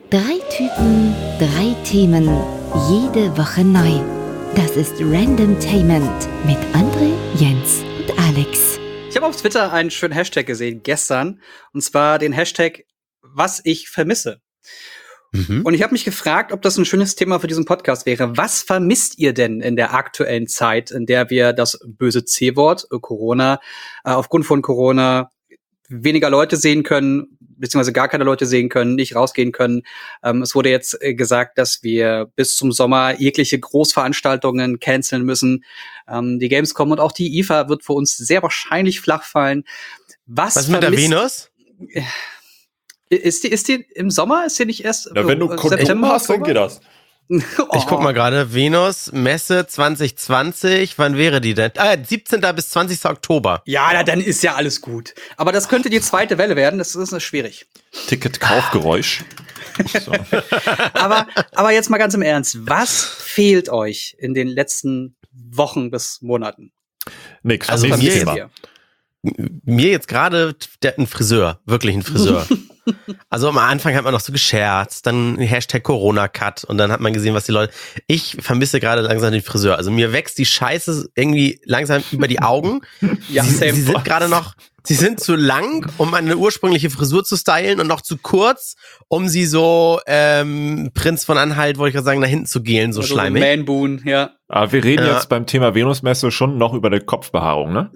3 Typen, 3 Themen, jede Woche neu. Das ist Randomtainment mit André, Jens und Alex. Ich habe auf Twitter einen schönen Hashtag gesehen gestern, und zwar den Hashtag Was ich vermisse. Und ich habe mich gefragt, ob das ein schönes Thema für diesen Podcast wäre. Was vermisst ihr denn in der aktuellen Zeit, in der wir das böse C-Wort, Corona, aufgrund von Corona weniger Leute sehen können, beziehungsweise gar keine Leute sehen können, nicht rausgehen können. Es wurde jetzt gesagt, dass wir bis zum Sommer jegliche Großveranstaltungen canceln müssen. Die Gamescom und auch die IFA wird für uns sehr wahrscheinlich flach fallen. Was mit der Venus? Ist die im Sommer? Ist die nicht erst wenn du September hast, dann geht das. Ich guck mal gerade, Venus, Messe 2020, wann wäre die denn? 17. bis 20. Oktober. Ja, dann ist ja alles gut. Aber das könnte die zweite Welle werden, das ist schwierig. Ticket-Kaufgeräusch. So. aber jetzt mal ganz im Ernst, was fehlt euch in den letzten Wochen bis Monaten? Nix, also mir jetzt gerade ein Friseur, wirklich ein Friseur. Also am Anfang hat man noch so gescherzt, dann Hashtag Corona-Cut und dann hat man gesehen, was die Leute... Ich vermisse gerade langsam den Friseur. Also mir wächst die Scheiße irgendwie langsam über die Augen. Ja, sie sind gerade noch... Sie sind zu lang, um eine ursprüngliche Frisur zu stylen und noch zu kurz, um sie so Prinz von Anhalt, wollte ich gerade sagen, nach hinten zu gelen, so also schleimig. Man Boon, ja. Aber wir reden jetzt beim Thema Venusmesse schon noch über die Kopfbehaarung, ne?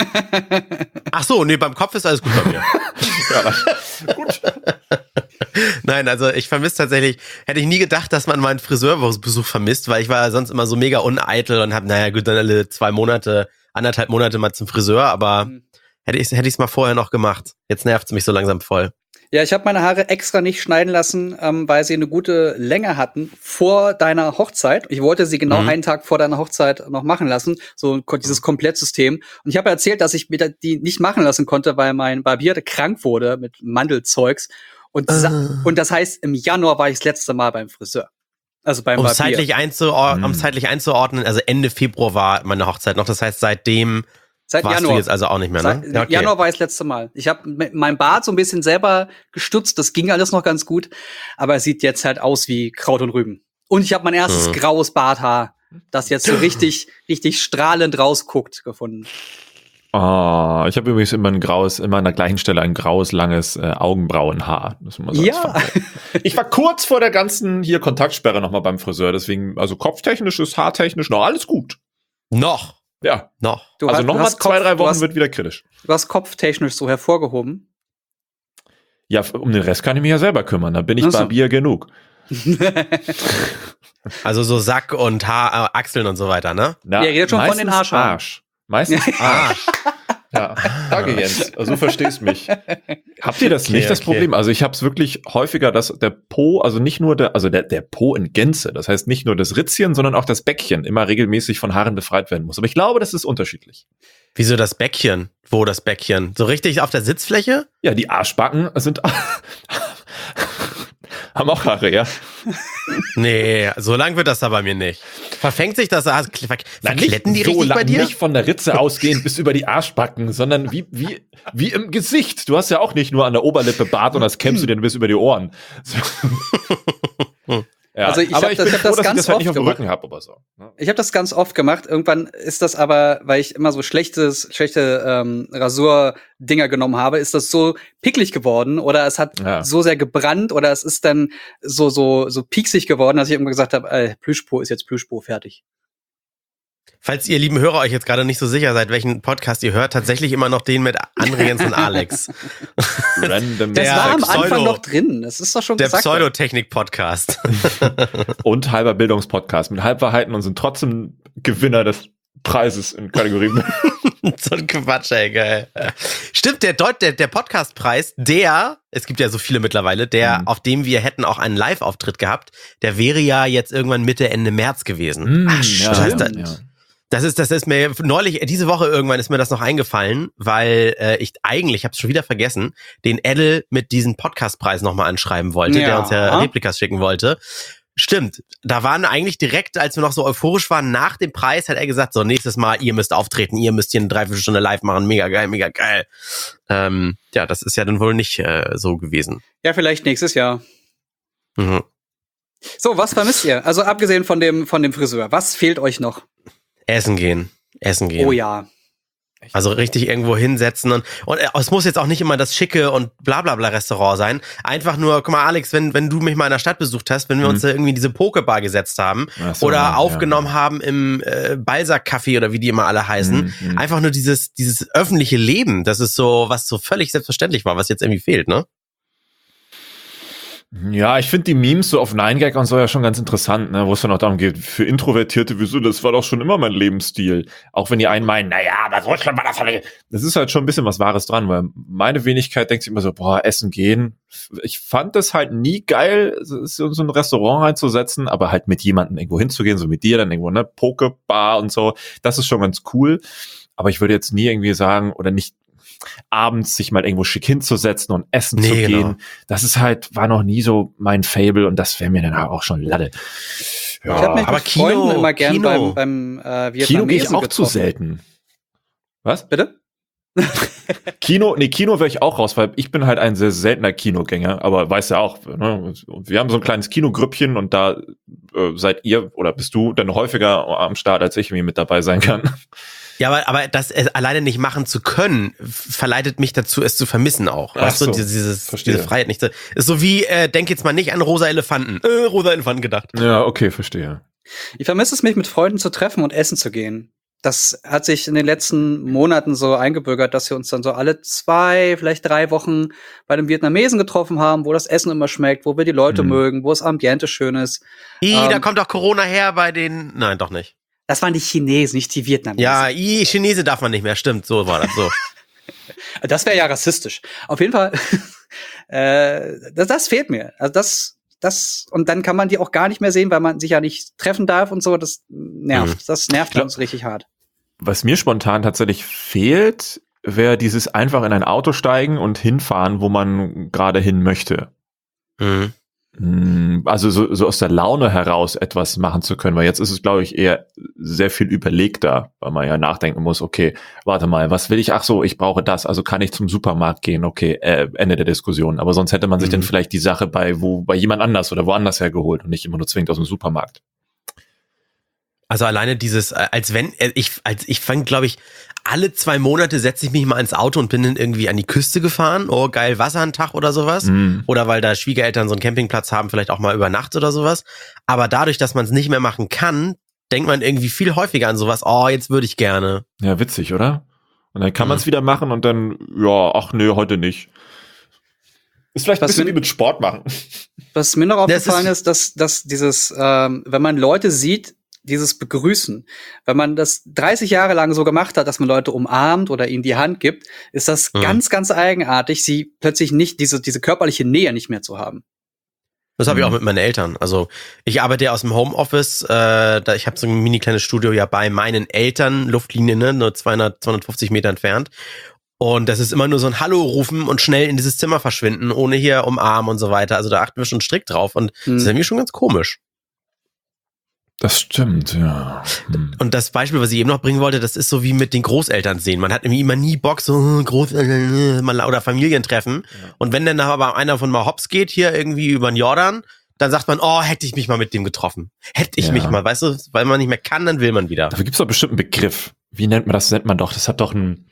Ach so, nee, beim Kopf ist alles gut bei mir. Ja, gut. Nein, also ich vermisse tatsächlich, hätte ich nie gedacht, dass man meinen Friseurbesuch vermisst, weil ich war sonst immer so mega uneitel und hab, naja gut, dann alle 2 Monate, 1,5 Monate mal zum Friseur, aber hätte ich's mal vorher noch gemacht. Jetzt nervt's mich so langsam voll. Ja, ich habe meine Haare extra nicht schneiden lassen, weil sie eine gute Länge hatten vor deiner Hochzeit. Ich wollte sie genau einen Tag vor deiner Hochzeit noch machen lassen, so dieses Komplettsystem. Und ich habe erzählt, dass ich mir die nicht machen lassen konnte, weil mein Barbier krank wurde mit Mandelzeugs. Und das heißt, im Januar war ich das letzte Mal beim Friseur. Also beim Barbier. Zeitlich einzuordnen, also Ende Februar war meine Hochzeit noch. Das heißt, seitdem warst Januar. Du jetzt also auch nicht mehr, ne? Ja, okay. Januar war ich das letzte Mal. Ich habe mein Bart so ein bisschen selber gestutzt. Das ging alles noch ganz gut. Aber es sieht jetzt halt aus wie Kraut und Rüben. Und ich habe mein erstes graues Barthaar, das jetzt so richtig strahlend rausguckt, gefunden. Oh, ich habe übrigens immer an der gleichen Stelle ein graues, langes Augenbrauenhaar. Das muss man so ich war kurz vor der ganzen hier Kontaktsperre nochmal beim Friseur. Deswegen, also kopftechnisch ist haartechnisch noch alles gut. Noch? Ja. Noch. Also nochmal 2-3 Wochen wird wieder kritisch. Du hast kopftechnisch so hervorgehoben. Ja, um den Rest kann ich mich ja selber kümmern. Da bin ich Barbier genug. Also so Sack und Haar, Achseln und so weiter, ne? Ja, ihr redet schon von den Haarschalen. Meistens Arsch. Ja, danke Jens. So verstehst mich. Habt ihr das nicht, das Problem? Also ich habe es wirklich häufiger, dass der Po, also nicht nur der Po in Gänze, das heißt nicht nur das Ritzchen, sondern auch das Bäckchen immer regelmäßig von Haaren befreit werden muss. Aber ich glaube, das ist unterschiedlich. Wieso das Bäckchen? Wo das Bäckchen? So richtig auf der Sitzfläche? Ja, die Arschbacken haben auch Haare, ja. Nee, so lang wird das da bei mir nicht. Verfängt sich das? Verkletten die richtig bei dir? Nicht von der Ritze ausgehend bis über die Arschbacken, sondern wie im Gesicht. Du hast ja auch nicht nur an der Oberlippe Bart und das kämmst du dir bis über die Ohren. Ja, also ich habe das ganz oft nicht auf dem Rücken habe oder so. Ich habe das ganz oft gemacht. Irgendwann ist das aber, weil ich immer so schlechte Rasurdinger genommen habe, ist das so picklig geworden oder es hat so sehr gebrannt oder es ist dann so pieksig geworden, dass ich irgendwann gesagt habe, Plüschpo ist jetzt Plüschpo, fertig. Falls ihr lieben Hörer euch jetzt gerade nicht so sicher seid, welchen Podcast ihr hört, tatsächlich immer noch den mit André, Jens und Alex. Random. Das war am Anfang noch drin. Das ist doch schon gesagt. Der Pseudotechnik-Podcast. Und halber Bildungspodcast mit Halbwahrheiten und sind trotzdem Gewinner des Preises in Kategorien. So ein Quatsch, ey, geil. Stimmt, der Podcastpreis, es gibt ja so viele mittlerweile, auf dem wir hätten auch einen Live-Auftritt gehabt, der wäre ja jetzt irgendwann Mitte, Ende März gewesen. Das ist mir neulich, diese Woche irgendwann ist mir das noch eingefallen, weil ich habe es schon wieder vergessen, den Edel mit diesem Podcastpreis nochmal anschreiben wollte, der uns ja Replikas schicken wollte. Stimmt, da waren eigentlich direkt, als wir noch so euphorisch waren, nach dem Preis hat er gesagt, so nächstes Mal, ihr müsst auftreten, ihr müsst hier eine 3/4 Stunde live machen, mega geil, mega geil. Das ist ja dann wohl nicht so gewesen. Ja, vielleicht nächstes Jahr. Mhm. So, was vermisst ihr? Also abgesehen von dem Friseur, was fehlt euch noch? Essen gehen. Oh ja. Also richtig irgendwo hinsetzen und es muss jetzt auch nicht immer das schicke und blablabla Restaurant sein. Einfach nur, guck mal Alex, wenn du mich mal in der Stadt besucht hast, wenn wir uns da irgendwie in diese Pokebar gesetzt haben oder aufgenommen haben im Balsac-Café oder wie die immer alle heißen. Einfach nur dieses öffentliche Leben, das ist so, was so völlig selbstverständlich war, was jetzt irgendwie fehlt, ne? Ja, ich finde die Memes so auf 9gag und so ja schon ganz interessant, ne, wo es dann auch darum geht, für Introvertierte, wieso, das war doch schon immer mein Lebensstil. Auch wenn die einen meinen, naja, aber so schlimm war das nicht. Das ist halt schon ein bisschen was Wahres dran, weil meine Wenigkeit denkt sich immer so, boah, essen gehen. Ich fand das halt nie geil, so ein Restaurant reinzusetzen, aber halt mit jemandem irgendwo hinzugehen, so mit dir dann irgendwo, ne, Pokebar und so, das ist schon ganz cool. Aber ich würde jetzt nie irgendwie sagen, oder nicht abends sich mal irgendwo schick hinzusetzen und essen zu gehen. Genau. Das ist halt, war noch nie so mein Fable und das wäre mir dann auch schon Latte. Ja. Ich habe mich mit Freunden immer gern beim Vietnamesen Kino gehe ich auch getroffen. zu selten. Was? Bitte? Kino wäre ich auch raus, weil ich bin halt ein sehr seltener Kinogänger, aber weißt ja auch, ne, wir haben so ein kleines Kinogrüppchen und da seid ihr oder bist du dann häufiger am Start, als ich irgendwie mit dabei sein kann. Ja, aber das alleine nicht machen zu können, verleitet mich dazu, es zu vermissen auch. Weißt du, diese Freiheit nicht. Ist so wie, denk jetzt mal nicht an rosa Elefanten. Rosa Elefanten gedacht. Ja, okay, verstehe. Ich vermisse es, mich mit Freunden zu treffen und essen zu gehen. Das hat sich in den letzten Monaten so eingebürgert, dass wir uns dann so alle 2, vielleicht 3 Wochen bei dem Vietnamesen getroffen haben, wo das Essen immer schmeckt, wo wir die Leute mögen, wo das Ambiente schön ist. Da kommt doch Corona her bei den... Nein, doch nicht. Das waren die Chinesen, nicht die Vietnamesen. Ja, Chinese darf man nicht mehr, stimmt, so war das so. Das wäre ja rassistisch. Auf jeden Fall, das fehlt mir. Also das, und dann kann man die auch gar nicht mehr sehen, weil man sich ja nicht treffen darf und so, das nervt. Das nervt uns richtig hart. Was mir spontan tatsächlich fehlt, wäre dieses einfach in ein Auto steigen und hinfahren, wo man gerade hin möchte. Mhm. Also so aus der Laune heraus etwas machen zu können, weil jetzt ist es, glaube ich, eher sehr viel überlegter, weil man ja nachdenken muss, okay, warte mal, was will ich? Ach so, ich brauche das, also kann ich zum Supermarkt gehen, okay, Ende der Diskussion. Aber sonst hätte man sich dann vielleicht die Sache bei jemand anders oder woanders hergeholt und nicht immer nur zwingend aus dem Supermarkt. Also alleine dieses, ich fand, glaube ich, alle 2 Monate setze ich mich mal ins Auto und bin dann irgendwie an die Küste gefahren. Oh, geil, Wasser einen Tag oder sowas. Oder weil da Schwiegereltern so einen Campingplatz haben, vielleicht auch mal über Nacht oder sowas. Aber dadurch, dass man es nicht mehr machen kann, denkt man irgendwie viel häufiger an sowas. Oh, jetzt würde ich gerne. Ja, witzig, oder? Und dann kann man es wieder machen und dann, ja, ach nee, heute nicht. Ist vielleicht ein bisschen wie mit Sport machen. Was mir noch aufgefallen ist, dass dieses, wenn man Leute sieht, dieses Begrüßen, wenn man das 30 Jahre lang so gemacht hat, dass man Leute umarmt oder ihnen die Hand gibt, ist das ganz, ganz eigenartig, sie plötzlich nicht diese körperliche Nähe nicht mehr zu haben. Das habe ich auch mit meinen Eltern. Also ich arbeite ja aus dem Homeoffice, ich habe so ein mini kleines Studio ja bei meinen Eltern, Luftlinie, ne, nur 250 Meter entfernt. Und das ist immer nur so ein Hallo rufen und schnell in dieses Zimmer verschwinden, ohne hier umarmen und so weiter. Also da achten wir schon strikt drauf und das ist irgendwie schon ganz komisch. Das stimmt, ja. Und das Beispiel, was ich eben noch bringen wollte, das ist so wie mit den Großeltern sehen. Man hat irgendwie immer nie Bock, so Großeltern oder Familientreffen. Ja. Und wenn dann aber einer von mal hops geht, hier irgendwie über den Jordan, dann sagt man, oh, hätte ich mich mal mit dem getroffen. Hätte ich mich mal, weißt du, weil man nicht mehr kann, dann will man wieder. Dafür gibt es doch bestimmt einen Begriff. Wie nennt man das? Das hat doch einen...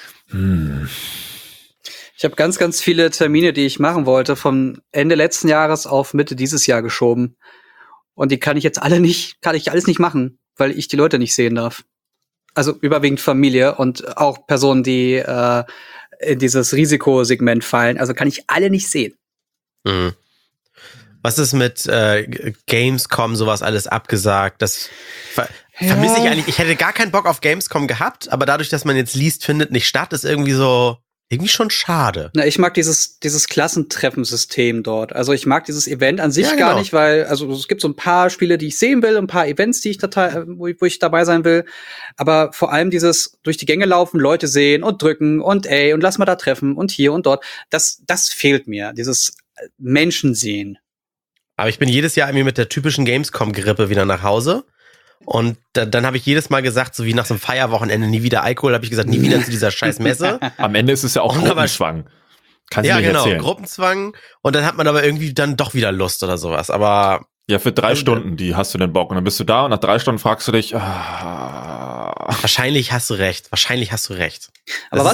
Ich habe ganz, ganz viele Termine, die ich machen wollte, von Ende letzten Jahres auf Mitte dieses Jahr geschoben. Und die kann ich alles nicht machen, weil ich die Leute nicht sehen darf. Also überwiegend Familie und auch Personen, die in dieses Risikosegment fallen. Also kann ich alle nicht sehen. Mhm. Was ist mit Gamescom, sowas alles abgesagt? Das vermisse ich eigentlich. Ich hätte gar keinen Bock auf Gamescom gehabt, aber dadurch, dass man jetzt liest, findet nicht statt, ist irgendwie schon schade. Na, ich mag dieses Klassentreffensystem dort. Also ich mag dieses Event an sich gar nicht, weil, also es gibt so ein paar Spiele, die ich sehen will, ein paar Events, die ich wo ich dabei sein will. Aber vor allem dieses durch die Gänge laufen, Leute sehen und drücken und und lass mal da treffen und hier und dort. Das fehlt mir. Dieses Menschen sehen. Aber ich bin jedes Jahr irgendwie mit der typischen Gamescom-Grippe wieder nach Hause. Und dann habe ich jedes Mal gesagt, so wie nach so einem Feierwochenende, nie wieder Alkohol, habe ich gesagt, nie wieder zu dieser scheiß Messe. Am Ende ist es ja auch Gruppenzwang. Kannst du nicht erzählen. Gruppenzwang und dann hat man aber irgendwie dann doch wieder Lust oder sowas, aber... Ja, für 3 Stunden, die hast du den Bock und dann bist du da und nach 3 Stunden fragst du dich, Wahrscheinlich hast du recht. Aber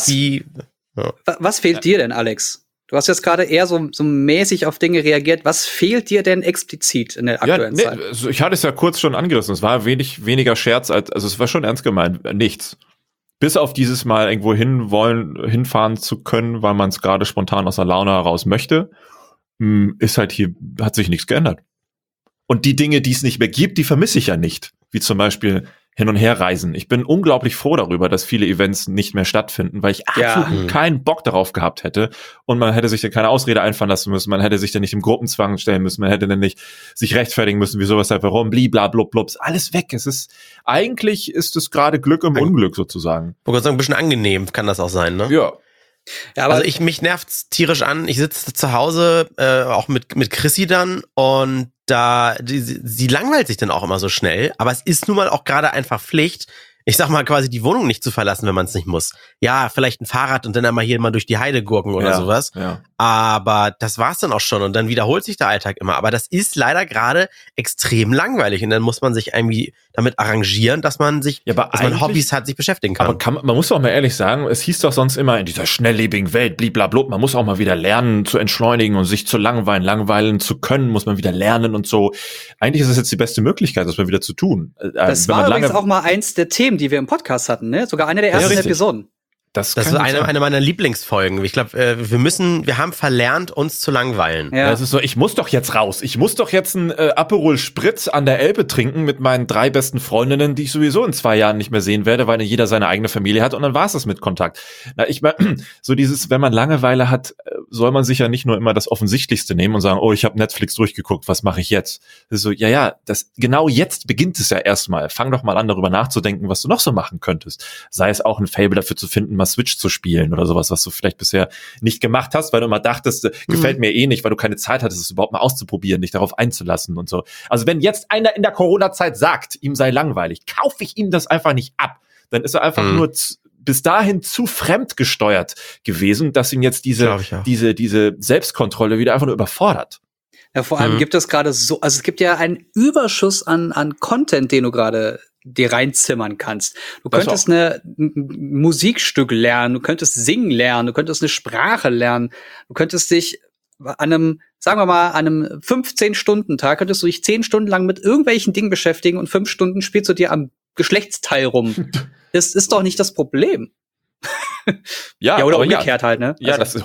was fehlt dir denn, Alex? Du hast jetzt gerade eher so mäßig auf Dinge reagiert. Was fehlt dir denn explizit in der aktuellen Zeit? Also ich hatte es ja kurz schon angerissen. Es war weniger Scherz, also es war schon ernst gemeint. Nichts. Bis auf dieses Mal irgendwo hinfahren zu können, weil man es gerade spontan aus der Laune heraus möchte, ist halt hier, hat sich nichts geändert. Und die Dinge, die es nicht mehr gibt, die vermisse ich ja nicht. Wie zum Beispiel Hin- und Herreisen. Ich bin unglaublich froh darüber, dass viele Events nicht mehr stattfinden, weil ich absolut keinen Bock darauf gehabt hätte. Und man hätte sich dann keine Ausrede einfallen lassen müssen. Man hätte sich dann nicht im Gruppenzwang stellen müssen. Man hätte dann nicht sich rechtfertigen müssen, wieso, weshalb, warum, bliblablubblubs. Alles weg. Eigentlich ist es gerade Glück im Unglück sozusagen. Ich wollte sagen, ein bisschen angenehm kann das auch sein, ne? Ja. Ja, aber Also mich nervt's tierisch an. Ich sitze zu Hause, auch mit Chrissy dann und sie langweilt sich dann auch immer so schnell, aber es ist nun mal auch gerade einfach Pflicht, ich sag mal quasi die Wohnung nicht zu verlassen, wenn man es nicht muss. Ja, vielleicht ein Fahrrad und dann einmal hier mal durch die Heide gurken oder sowas. Ja. Aber das war's dann auch schon und dann wiederholt sich der Alltag immer. Aber das ist leider gerade extrem langweilig und dann muss man sich irgendwie damit arrangieren, dass man Hobbys hat, sich beschäftigen kann. Aber man muss doch mal ehrlich sagen, es hieß doch sonst immer in dieser schnelllebigen Welt, bliblablub, man muss auch mal wieder lernen zu entschleunigen und sich zu langweilen zu können, muss man wieder lernen und so. Eigentlich ist es jetzt die beste Möglichkeit, das mal wieder zu tun. Das war übrigens auch mal eins der Themen, die wir im Podcast hatten, ne? Sogar eine der ersten Episoden. Das ist eine meiner Lieblingsfolgen. Ich glaube, wir haben verlernt, uns zu langweilen. Ja. Das ist so, ich muss doch jetzt raus. Ich muss doch jetzt einen Aperol Spritz an der Elbe trinken mit meinen 3 besten Freundinnen, die ich sowieso in 2 Jahren nicht mehr sehen werde, weil jeder seine eigene Familie hat und dann war es das mit Kontakt. Na, ich meine, so dieses, wenn man Langeweile hat, soll man sich ja nicht nur immer das Offensichtlichste nehmen und sagen, oh, ich habe Netflix durchgeguckt, was mache ich jetzt? Das ist so, genau jetzt beginnt es ja erstmal. Fang doch mal an, darüber nachzudenken, was du noch so machen könntest. Sei es auch ein Faible dafür zu finden, mal Switch zu spielen oder sowas, was du vielleicht bisher nicht gemacht hast, weil du immer dachtest, gefällt mir eh nicht, weil du keine Zeit hattest, es überhaupt mal auszuprobieren, dich darauf einzulassen und so. Also wenn jetzt einer in der Corona-Zeit sagt, ihm sei langweilig, kaufe ich ihm das einfach nicht ab. Dann ist er einfach nur bis dahin zu fremdgesteuert gewesen, dass ihn jetzt diese Selbstkontrolle wieder einfach nur überfordert. Ja, vor allem gibt es gerade also es gibt ja einen Überschuss an Content, den du gerade dir reinzimmern kannst. Du könntest ein Musikstück lernen, du könntest singen lernen, du könntest eine Sprache lernen, du könntest dich an einem 15-Stunden-Tag könntest du dich 10 Stunden lang mit irgendwelchen Dingen beschäftigen und 5 Stunden spielst du dir am Geschlechtsteil rum. Das ist doch nicht das Problem. Ja, oder umgekehrt halt, ne? Ja, das ist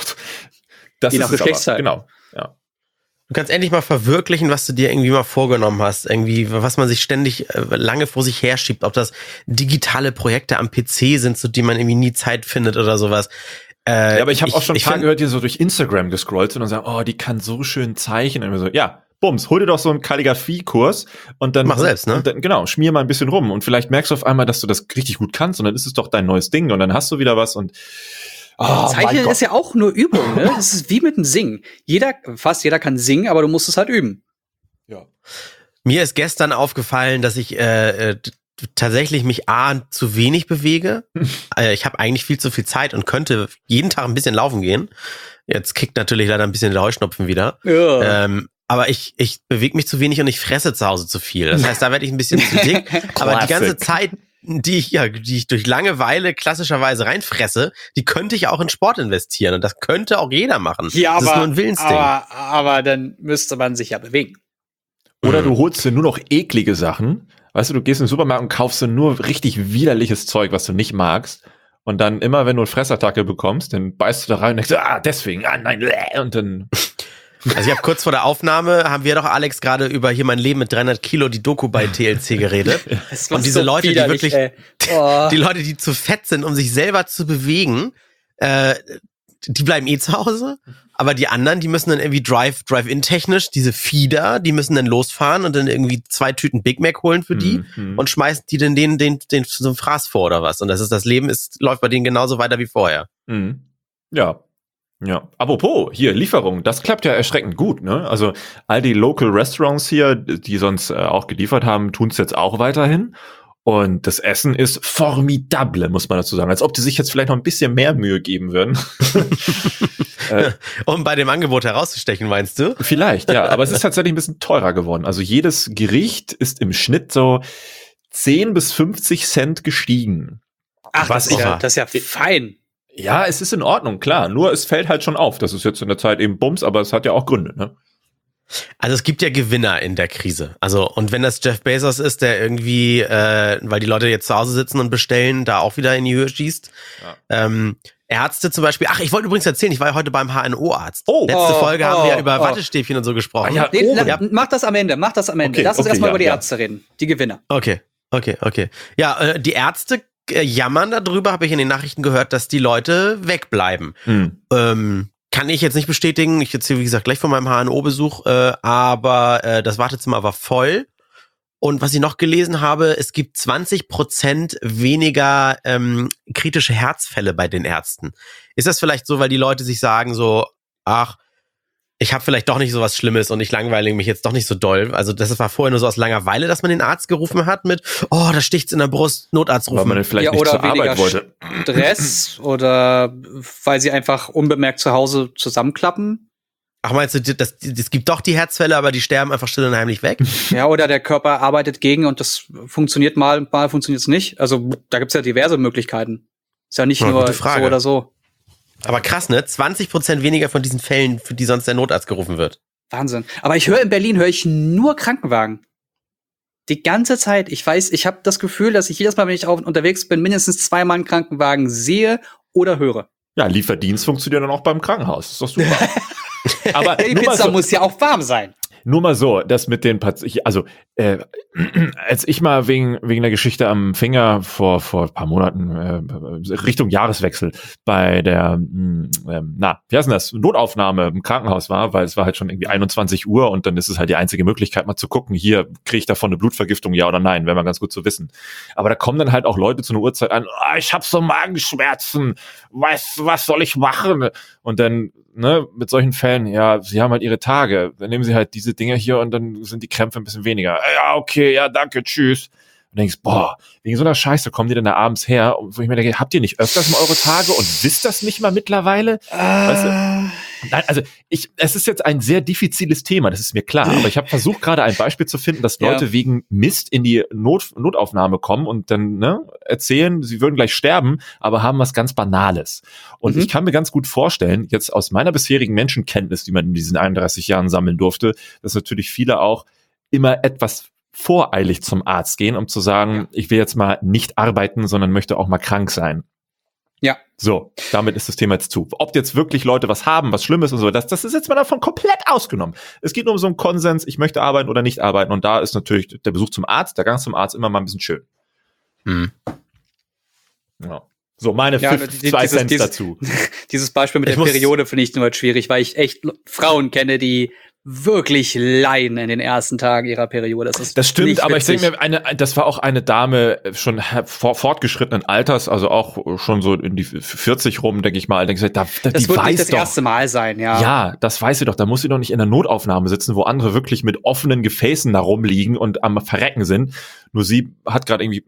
je nach Geschlechtsteil. Genau, ja. Du kannst endlich mal verwirklichen, was du dir irgendwie mal vorgenommen hast. Irgendwie, was man sich ständig lange vor sich herschiebt. Ob das digitale Projekte am PC sind, zu denen man irgendwie nie Zeit findet oder sowas. Ja, aber ich habe auch schon ein paar gehört, die so durch Instagram gescrollt sind und sagen, oh, die kann so schön zeichnen. Und so, ja, bums, hol dir doch so einen Kalligrafie-Kurs und dann mach selbst, ne? Und dann, genau, schmier mal ein bisschen rum. Und vielleicht merkst du auf einmal, dass du das richtig gut kannst und dann ist es doch dein neues Ding und dann hast du wieder was und Zeichnen ist ja auch nur Übung, ne? Das ist wie mit dem Singen. Fast jeder kann singen, aber du musst es halt üben. Ja. Mir ist gestern aufgefallen, dass ich tatsächlich mich zu wenig bewege. Ich habe eigentlich viel zu viel Zeit und könnte jeden Tag ein bisschen laufen gehen. Jetzt kickt natürlich leider ein bisschen der Heuschnupfen wieder. Ja. Aber ich bewege mich zu wenig und ich fresse zu Hause zu viel. Das heißt, da werde ich ein bisschen zu dick. Aber die ganze Zeit, die ich durch Langeweile klassischerweise reinfresse, die könnte ich auch in Sport investieren. Und das könnte auch jeder machen. Ja, das ist nur ein Willensding. Aber dann müsste man sich ja bewegen. Oder du holst dir nur noch eklige Sachen. Weißt du, du gehst in den Supermarkt und kaufst dir nur richtig widerliches Zeug, was du nicht magst. Und dann immer, wenn du eine Fressattacke bekommst, dann beißt du da rein und denkst, deswegen, nein, und dann... Also ich habe kurz vor der Aufnahme, haben wir doch, Alex, gerade über hier mein Leben mit 300 Kilo, die Doku bei TLC geredet. Und diese Leute, die wirklich, die Leute, die zu fett sind, um sich selber zu bewegen, die bleiben zu Hause. Aber die anderen, die müssen dann irgendwie Drive-In-technisch, diese Feeder, die müssen dann losfahren und dann irgendwie 2 Tüten Big Mac holen für die und schmeißen die dann den so ein Fraß vor oder was. Und das Leben läuft bei denen genauso weiter wie vorher. Mhm. Ja. Ja, apropos, hier, Lieferung, das klappt ja erschreckend gut, ne? Also all die Local Restaurants hier, die sonst auch geliefert haben, tun es jetzt auch weiterhin. Und das Essen ist formidable, muss man dazu sagen. Als ob die sich jetzt vielleicht noch ein bisschen mehr Mühe geben würden. Um bei dem Angebot herauszustechen, meinst du? Vielleicht, ja. Aber es ist tatsächlich ein bisschen teurer geworden. Also jedes Gericht ist im Schnitt so 10 bis 50 Cent gestiegen. Ach, das ist ja fein. Ja, es ist in Ordnung, klar. Nur es fällt halt schon auf. Das ist jetzt in der Zeit eben Bums, aber es hat ja auch Gründe, ne? Also es gibt ja Gewinner in der Krise. Also und wenn das Jeff Bezos ist, der irgendwie, weil die Leute jetzt zu Hause sitzen und bestellen, da auch wieder in die Höhe schießt. Ja. Ärzte zum Beispiel. Ach, ich wollte übrigens erzählen, ich war ja heute beim HNO-Arzt. Letzte Folge haben wir über Wattestäbchen und so gesprochen. Ja, mach das am Ende. Okay, lass uns erstmal über die Ärzte reden. Die Gewinner. Okay. Ja, die Ärzte jammern darüber, habe ich in den Nachrichten gehört, dass die Leute wegbleiben. Kann ich jetzt nicht bestätigen. Ich erzähle, wie gesagt, gleich von meinem HNO-Besuch, aber das Wartezimmer war voll. Und was ich noch gelesen habe, es gibt 20% weniger kritische Herzfälle bei den Ärzten. Ist das vielleicht so, weil die Leute sich sagen so, ach, ich habe vielleicht doch nicht so was Schlimmes und ich langweile mich jetzt doch nicht so doll. Also das war vorher nur so aus Langeweile, dass man den Arzt gerufen hat mit, oh, da sticht's in der Brust, Notarzt rufen. Weil man dann vielleicht nicht zur Arbeit wollte. Stress oder weil sie einfach unbemerkt zu Hause zusammenklappen. Ach, meinst du, es gibt doch die Herzfälle, aber die sterben einfach still und heimlich weg? Ja, oder der Körper arbeitet gegen und das funktioniert mal funktioniert es nicht. Also da gibt's ja diverse Möglichkeiten. Ist ja nicht nur so oder so. Aber krass, ne? 20% weniger von diesen Fällen, für die sonst der Notarzt gerufen wird. Wahnsinn. Aber in Berlin höre ich nur Krankenwagen. Die ganze Zeit. Ich weiß, ich habe das Gefühl, dass ich jedes Mal, wenn ich unterwegs bin, mindestens 2-mal einen Krankenwagen sehe oder höre. Ja, Lieferdienst funktioniert dann auch beim Krankenhaus. Das ist doch super. Aber die Pizza muss ja auch warm sein. Nur mal so, das mit den Patienten, also als ich mal wegen der Geschichte am Finger vor ein paar Monaten Richtung Jahreswechsel bei der, wie heißt denn das, Notaufnahme im Krankenhaus war, weil es war halt schon irgendwie 21 Uhr und dann ist es halt die einzige Möglichkeit, mal zu gucken, hier kriege ich davon eine Blutvergiftung, ja oder nein, wäre mal ganz gut zu wissen. Aber da kommen dann halt auch Leute zu einer Uhrzeit an, ich habe so Magenschmerzen, was soll ich machen? Und dann mit solchen Fällen, ja, sie haben halt ihre Tage, dann nehmen sie halt diese Dinge hier und dann sind die Krämpfe ein bisschen weniger. Ja, okay, ja, danke, tschüss. Und denkst, wegen so einer Scheiße kommen die dann da abends her, wo ich mir denke, habt ihr nicht öfters mal eure Tage und wisst das nicht mal mittlerweile? Weißt du? Nein, also es ist jetzt ein sehr diffiziles Thema, das ist mir klar, aber ich habe versucht gerade ein Beispiel zu finden, dass Leute wegen Mist in die Notaufnahme kommen und dann erzählen, sie würden gleich sterben, aber haben was ganz Banales. Und ich kann mir ganz gut vorstellen, jetzt aus meiner bisherigen Menschenkenntnis, die man in diesen 31 Jahren sammeln durfte, dass natürlich viele auch immer etwas voreilig zum Arzt gehen, um zu sagen, ich will jetzt mal nicht arbeiten, sondern möchte auch mal krank sein. Ja. So, damit ist das Thema jetzt zu. Ob jetzt wirklich Leute was haben, was Schlimmes und so, das ist jetzt mal davon komplett ausgenommen. Es geht nur um so einen Konsens, ich möchte arbeiten oder nicht arbeiten und da ist natürlich der Besuch zum Arzt, der Gang zum Arzt immer mal ein bisschen schön. Ja. So, meine 2 Cent dazu. Dieses Beispiel mit der Periode finde ich nur halt schwierig, weil ich echt Frauen kenne, die wirklich leiden in den ersten Tagen ihrer Periode. Das stimmt, aber ich denke mir, das war auch eine Dame schon fortgeschrittenen Alters, also auch schon so in die 40 rum, denke ich mal. Das wird nicht das erste Mal sein, ja. Ja, das weiß sie doch. Da muss sie doch nicht in der Notaufnahme sitzen, wo andere wirklich mit offenen Gefäßen da rumliegen und am Verrecken sind. Nur sie hat gerade irgendwie,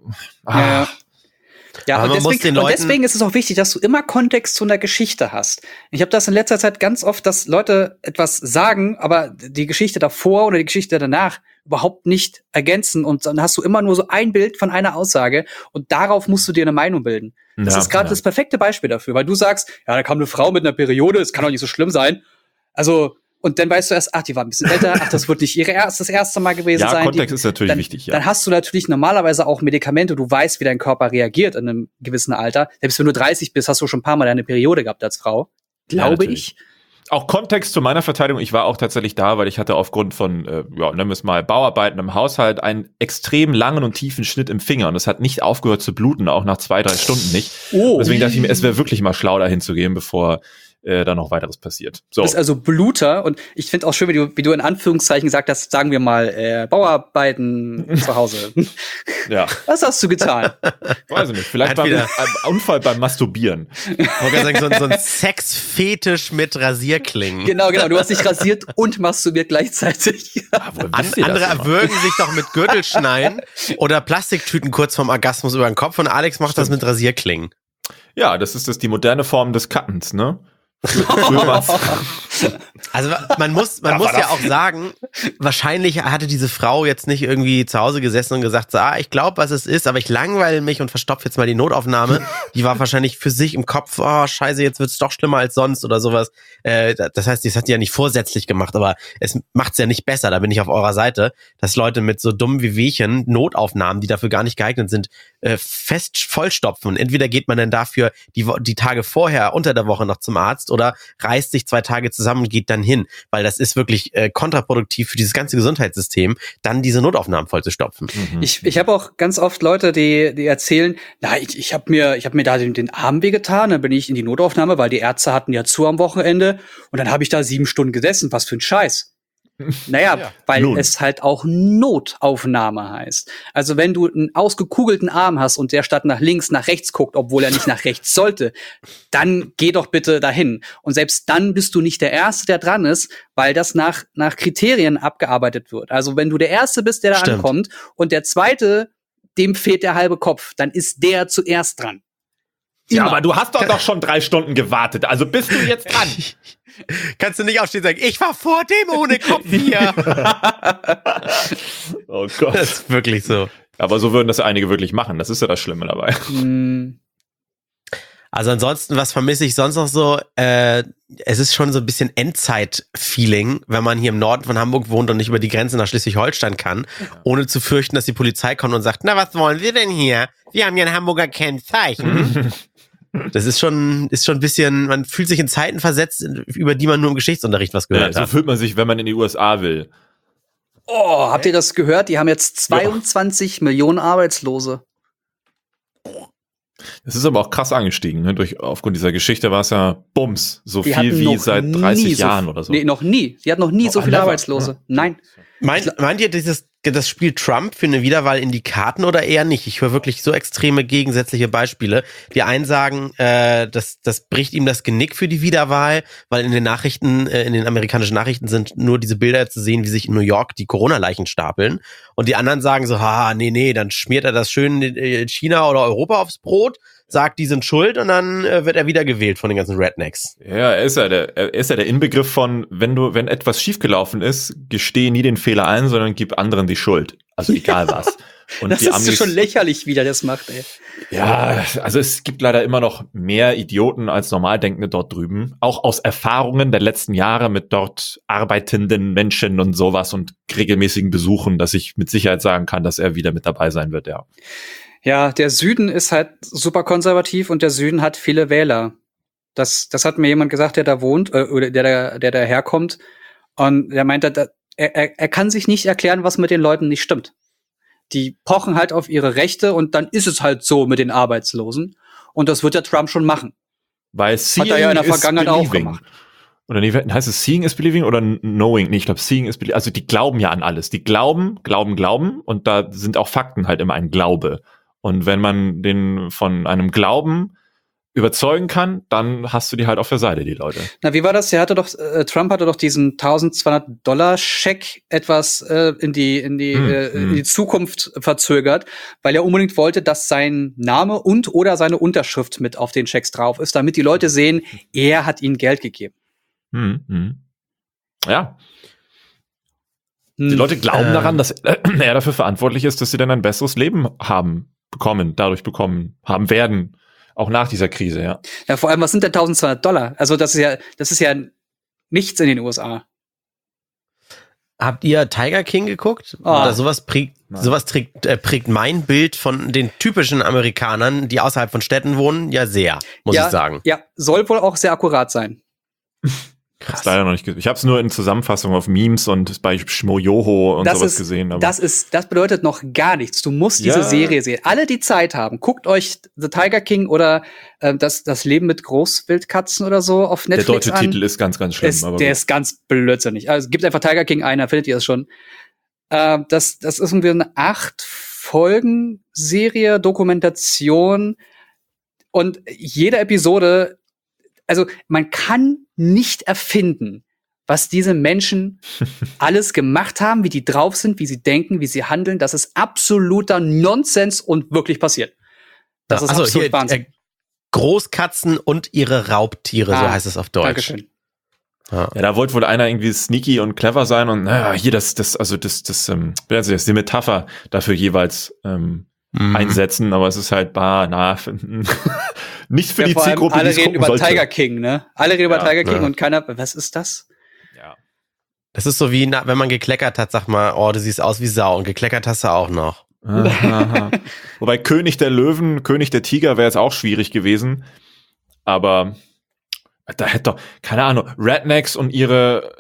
Ja, und deswegen ist es auch wichtig, dass du immer Kontext zu einer Geschichte hast. Ich habe das in letzter Zeit ganz oft, dass Leute etwas sagen, aber die Geschichte davor oder die Geschichte danach überhaupt nicht ergänzen. Und dann hast du immer nur so ein Bild von einer Aussage und darauf musst du dir eine Meinung bilden. Das ist gerade das perfekte Beispiel dafür, weil du sagst, ja, da kam eine Frau mit einer Periode, es kann doch nicht so schlimm sein. Also, und dann weißt du erst, die war ein bisschen älter, das wird nicht das erste Mal gewesen sein. Ja, Kontext ist natürlich wichtig, ja. Dann hast du natürlich normalerweise auch Medikamente, du weißt, wie dein Körper reagiert in einem gewissen Alter. Selbst wenn du 30 bist, hast du schon ein paar Mal deine Periode gehabt als Frau. Glaube ich. Auch Kontext zu meiner Verteidigung, ich war auch tatsächlich da, weil ich hatte aufgrund von, nennen wir es mal, Bauarbeiten im Haushalt einen extrem langen und tiefen Schnitt im Finger und es hat nicht aufgehört zu bluten, auch nach 2-3 Stunden nicht. Deswegen dachte ich mir, es wäre wirklich mal schlau, dahin zu gehen, bevor da noch weiteres passiert. So. Du bist also Bluter und ich finde auch schön, wie du in Anführungszeichen gesagt hast, sagen wir mal, Bauarbeiten zu Hause. Ja. Was hast du getan? Weiß ich nicht, vielleicht war ein Unfall beim Masturbieren. Ich wollte sagen, so ein Sexfetisch mit Rasierklingen. Genau, du hast dich rasiert und masturbiert gleichzeitig. Andere erwürgen sich doch mit Gürtelschneiden oder Plastiktüten kurz vorm Orgasmus über den Kopf und Alex macht das mit Rasierklingen. Ja, das ist die moderne Form des Cuttens, ne? Also man muss ja auch sagen, wahrscheinlich hatte diese Frau jetzt nicht irgendwie zu Hause gesessen und gesagt, so, ich glaube, was es ist, aber ich langweile mich und verstopfe jetzt mal die Notaufnahme. Die war wahrscheinlich für sich im Kopf, scheiße, jetzt wird's doch schlimmer als sonst oder sowas. Das heißt, das hat die ja nicht vorsätzlich gemacht, aber es macht's ja nicht besser, da bin ich auf eurer Seite, dass Leute mit so dummen Wehwehchen Notaufnahmen, die dafür gar nicht geeignet sind, fest vollstopfen. Und entweder geht man dann dafür die Tage vorher unter der Woche noch zum Arzt oder reißt sich 2 Tage zusammen und geht dann hin, weil das ist wirklich kontraproduktiv für dieses ganze Gesundheitssystem, dann diese Notaufnahmen vollzustopfen. Mhm. Ich habe auch ganz oft Leute, die erzählen, ich hab mir da den Arm wehgetan, dann bin ich in die Notaufnahme, weil die Ärzte hatten ja zu am Wochenende und dann habe ich da 7 Stunden gesessen. Was für ein Scheiß. Naja, weil es halt auch Notaufnahme heißt. Also wenn du einen ausgekugelten Arm hast und der statt nach links nach rechts guckt, obwohl er nicht nach rechts sollte, dann geh doch bitte dahin. Und selbst dann bist du nicht der Erste, der dran ist, weil das nach Kriterien abgearbeitet wird. Also wenn du der Erste bist, der da ankommt und der Zweite, dem fehlt der halbe Kopf, dann ist der zuerst dran. Ja, aber du hast doch schon 3 Stunden gewartet, also bist du jetzt dran. Kannst du nicht aufstehen und sagen, ich war vor dem ohne Kopf hier. Oh Gott. Das ist wirklich so. Aber so würden das einige wirklich machen, das ist ja das Schlimme dabei. Also ansonsten, was vermisse ich sonst noch so? Es ist schon so ein bisschen Endzeit-Feeling, wenn man hier im Norden von Hamburg wohnt und nicht über die Grenze nach Schleswig-Holstein kann, ohne zu fürchten, dass die Polizei kommt und sagt, na, was wollen wir denn hier? Wir haben ja ein Hamburger Kennzeichen. Das ist schon ein bisschen, man fühlt sich in Zeiten versetzt, über die man nur im Geschichtsunterricht was gehört hat. So fühlt man sich, wenn man in die USA will. Oh, habt ihr das gehört? Die haben jetzt 22 Millionen Arbeitslose. Das ist aber auch krass angestiegen, ne? Aufgrund dieser Geschichte war es ja Bums, so Die viel wie seit 30 Jahren oder so. Nee, noch nie. Sie hat noch nie so viele Arbeitslose. Ja. Nein. Meint ihr, das Spiel Trump für eine Wiederwahl in die Karten oder eher nicht? Ich höre wirklich so extreme gegensätzliche Beispiele. Die einen sagen, das bricht ihm das Genick für die Wiederwahl, weil in den Nachrichten, in den amerikanischen Nachrichten sind nur diese Bilder zu sehen, wie sich in New York die Corona-Leichen stapeln. Und die anderen sagen so, nee, dann schmiert er das schön in China oder Europa aufs Brot, sagt, die sind schuld und dann wird er wieder gewählt von den ganzen Rednecks. Ja, er ist ja der Inbegriff von, wenn etwas schiefgelaufen ist, gestehe nie den Fehler ein, sondern gib anderen die Schuld. Also egal was. Und das ist schon lächerlich, wie der das macht, ey. Ja, also es gibt leider immer noch mehr Idioten als Normaldenkende dort drüben. Auch aus Erfahrungen der letzten Jahre mit dort arbeitenden Menschen und sowas und regelmäßigen Besuchen, dass ich mit Sicherheit sagen kann, dass er wieder mit dabei sein wird, ja. Ja, der Süden ist halt super konservativ und der Süden hat viele Wähler. Das hat mir jemand gesagt, der da wohnt, oder der da herkommt. Und der meint, er kann sich nicht erklären, was mit den Leuten nicht stimmt. Die pochen halt auf ihre Rechte und dann ist es halt so mit den Arbeitslosen. Und das wird der Trump schon machen. Weil Seeing hat er ja in der Vergangenheit auch gemacht. Oder nee, heißt es Seeing is Believing oder Knowing? Nee, ich glaube Seeing is Believing. Also die glauben ja an alles. Die glauben und da sind auch Fakten halt immer ein Glaube. Und wenn man den von einem Glauben überzeugen kann, dann hast du die halt auf der Seite, die Leute. Na, wie war das? Trump hatte doch diesen $1.200-Scheck etwas in die Zukunft verzögert, weil er unbedingt wollte, dass sein Name oder seine Unterschrift mit auf den Schecks drauf ist, damit die Leute sehen, er hat ihnen Geld gegeben. Ja. Die Leute glauben daran, dass er dafür verantwortlich ist, dass sie dann ein besseres Leben haben werden, auch nach dieser Krise, ja. Ja, vor allem, was sind denn $1.200? Also das ist ja nichts in den USA. Habt ihr Tiger King geguckt? Oder sowas prägt mein Bild von den typischen Amerikanern, die außerhalb von Städten wohnen, ja sehr, muss ich sagen. Ja, soll wohl auch sehr akkurat sein. Krass. Leider noch nicht gesehen. Ich habe es nur in Zusammenfassung auf Memes und bei Schmojoho und sowas gesehen. Aber das bedeutet noch gar nichts. Du musst diese Serie sehen. Alle, die Zeit haben, guckt euch The Tiger King oder das Leben mit Großwildkatzen oder so auf Netflix der deutsche Titel ist ganz, ganz schlimm. Der ist ganz blödsinnig. Also gebt einfach Tiger King ein, dann findet ihr es schon. Das ist irgendwie eine 8-Folgen-Serie, Dokumentation und jede Episode. Also man kann nicht erfinden, was diese Menschen alles gemacht haben, wie die drauf sind, wie sie denken, wie sie handeln. Das ist absoluter Nonsens und wirklich passiert. Das ist absolut Wahnsinn. Großkatzen und ihre Raubtiere, so heißt es auf Deutsch. Dankeschön. Ja, da wollte wohl einer irgendwie sneaky und clever sein und hier das die Metapher dafür jeweils einsetzen, aber es ist halt nicht für die Zielgruppe, alle die es reden über sollte. Tiger King, ne? Alle reden über Tiger King und keiner, was ist das? Ja. Das ist so wie, wenn man gekleckert hat, sag mal, oh, du siehst aus wie Sau und gekleckert hast du auch noch. Wobei König der Löwen, König der Tiger wäre jetzt auch schwierig gewesen, aber da hätte doch, keine Ahnung, Rednecks und ihre,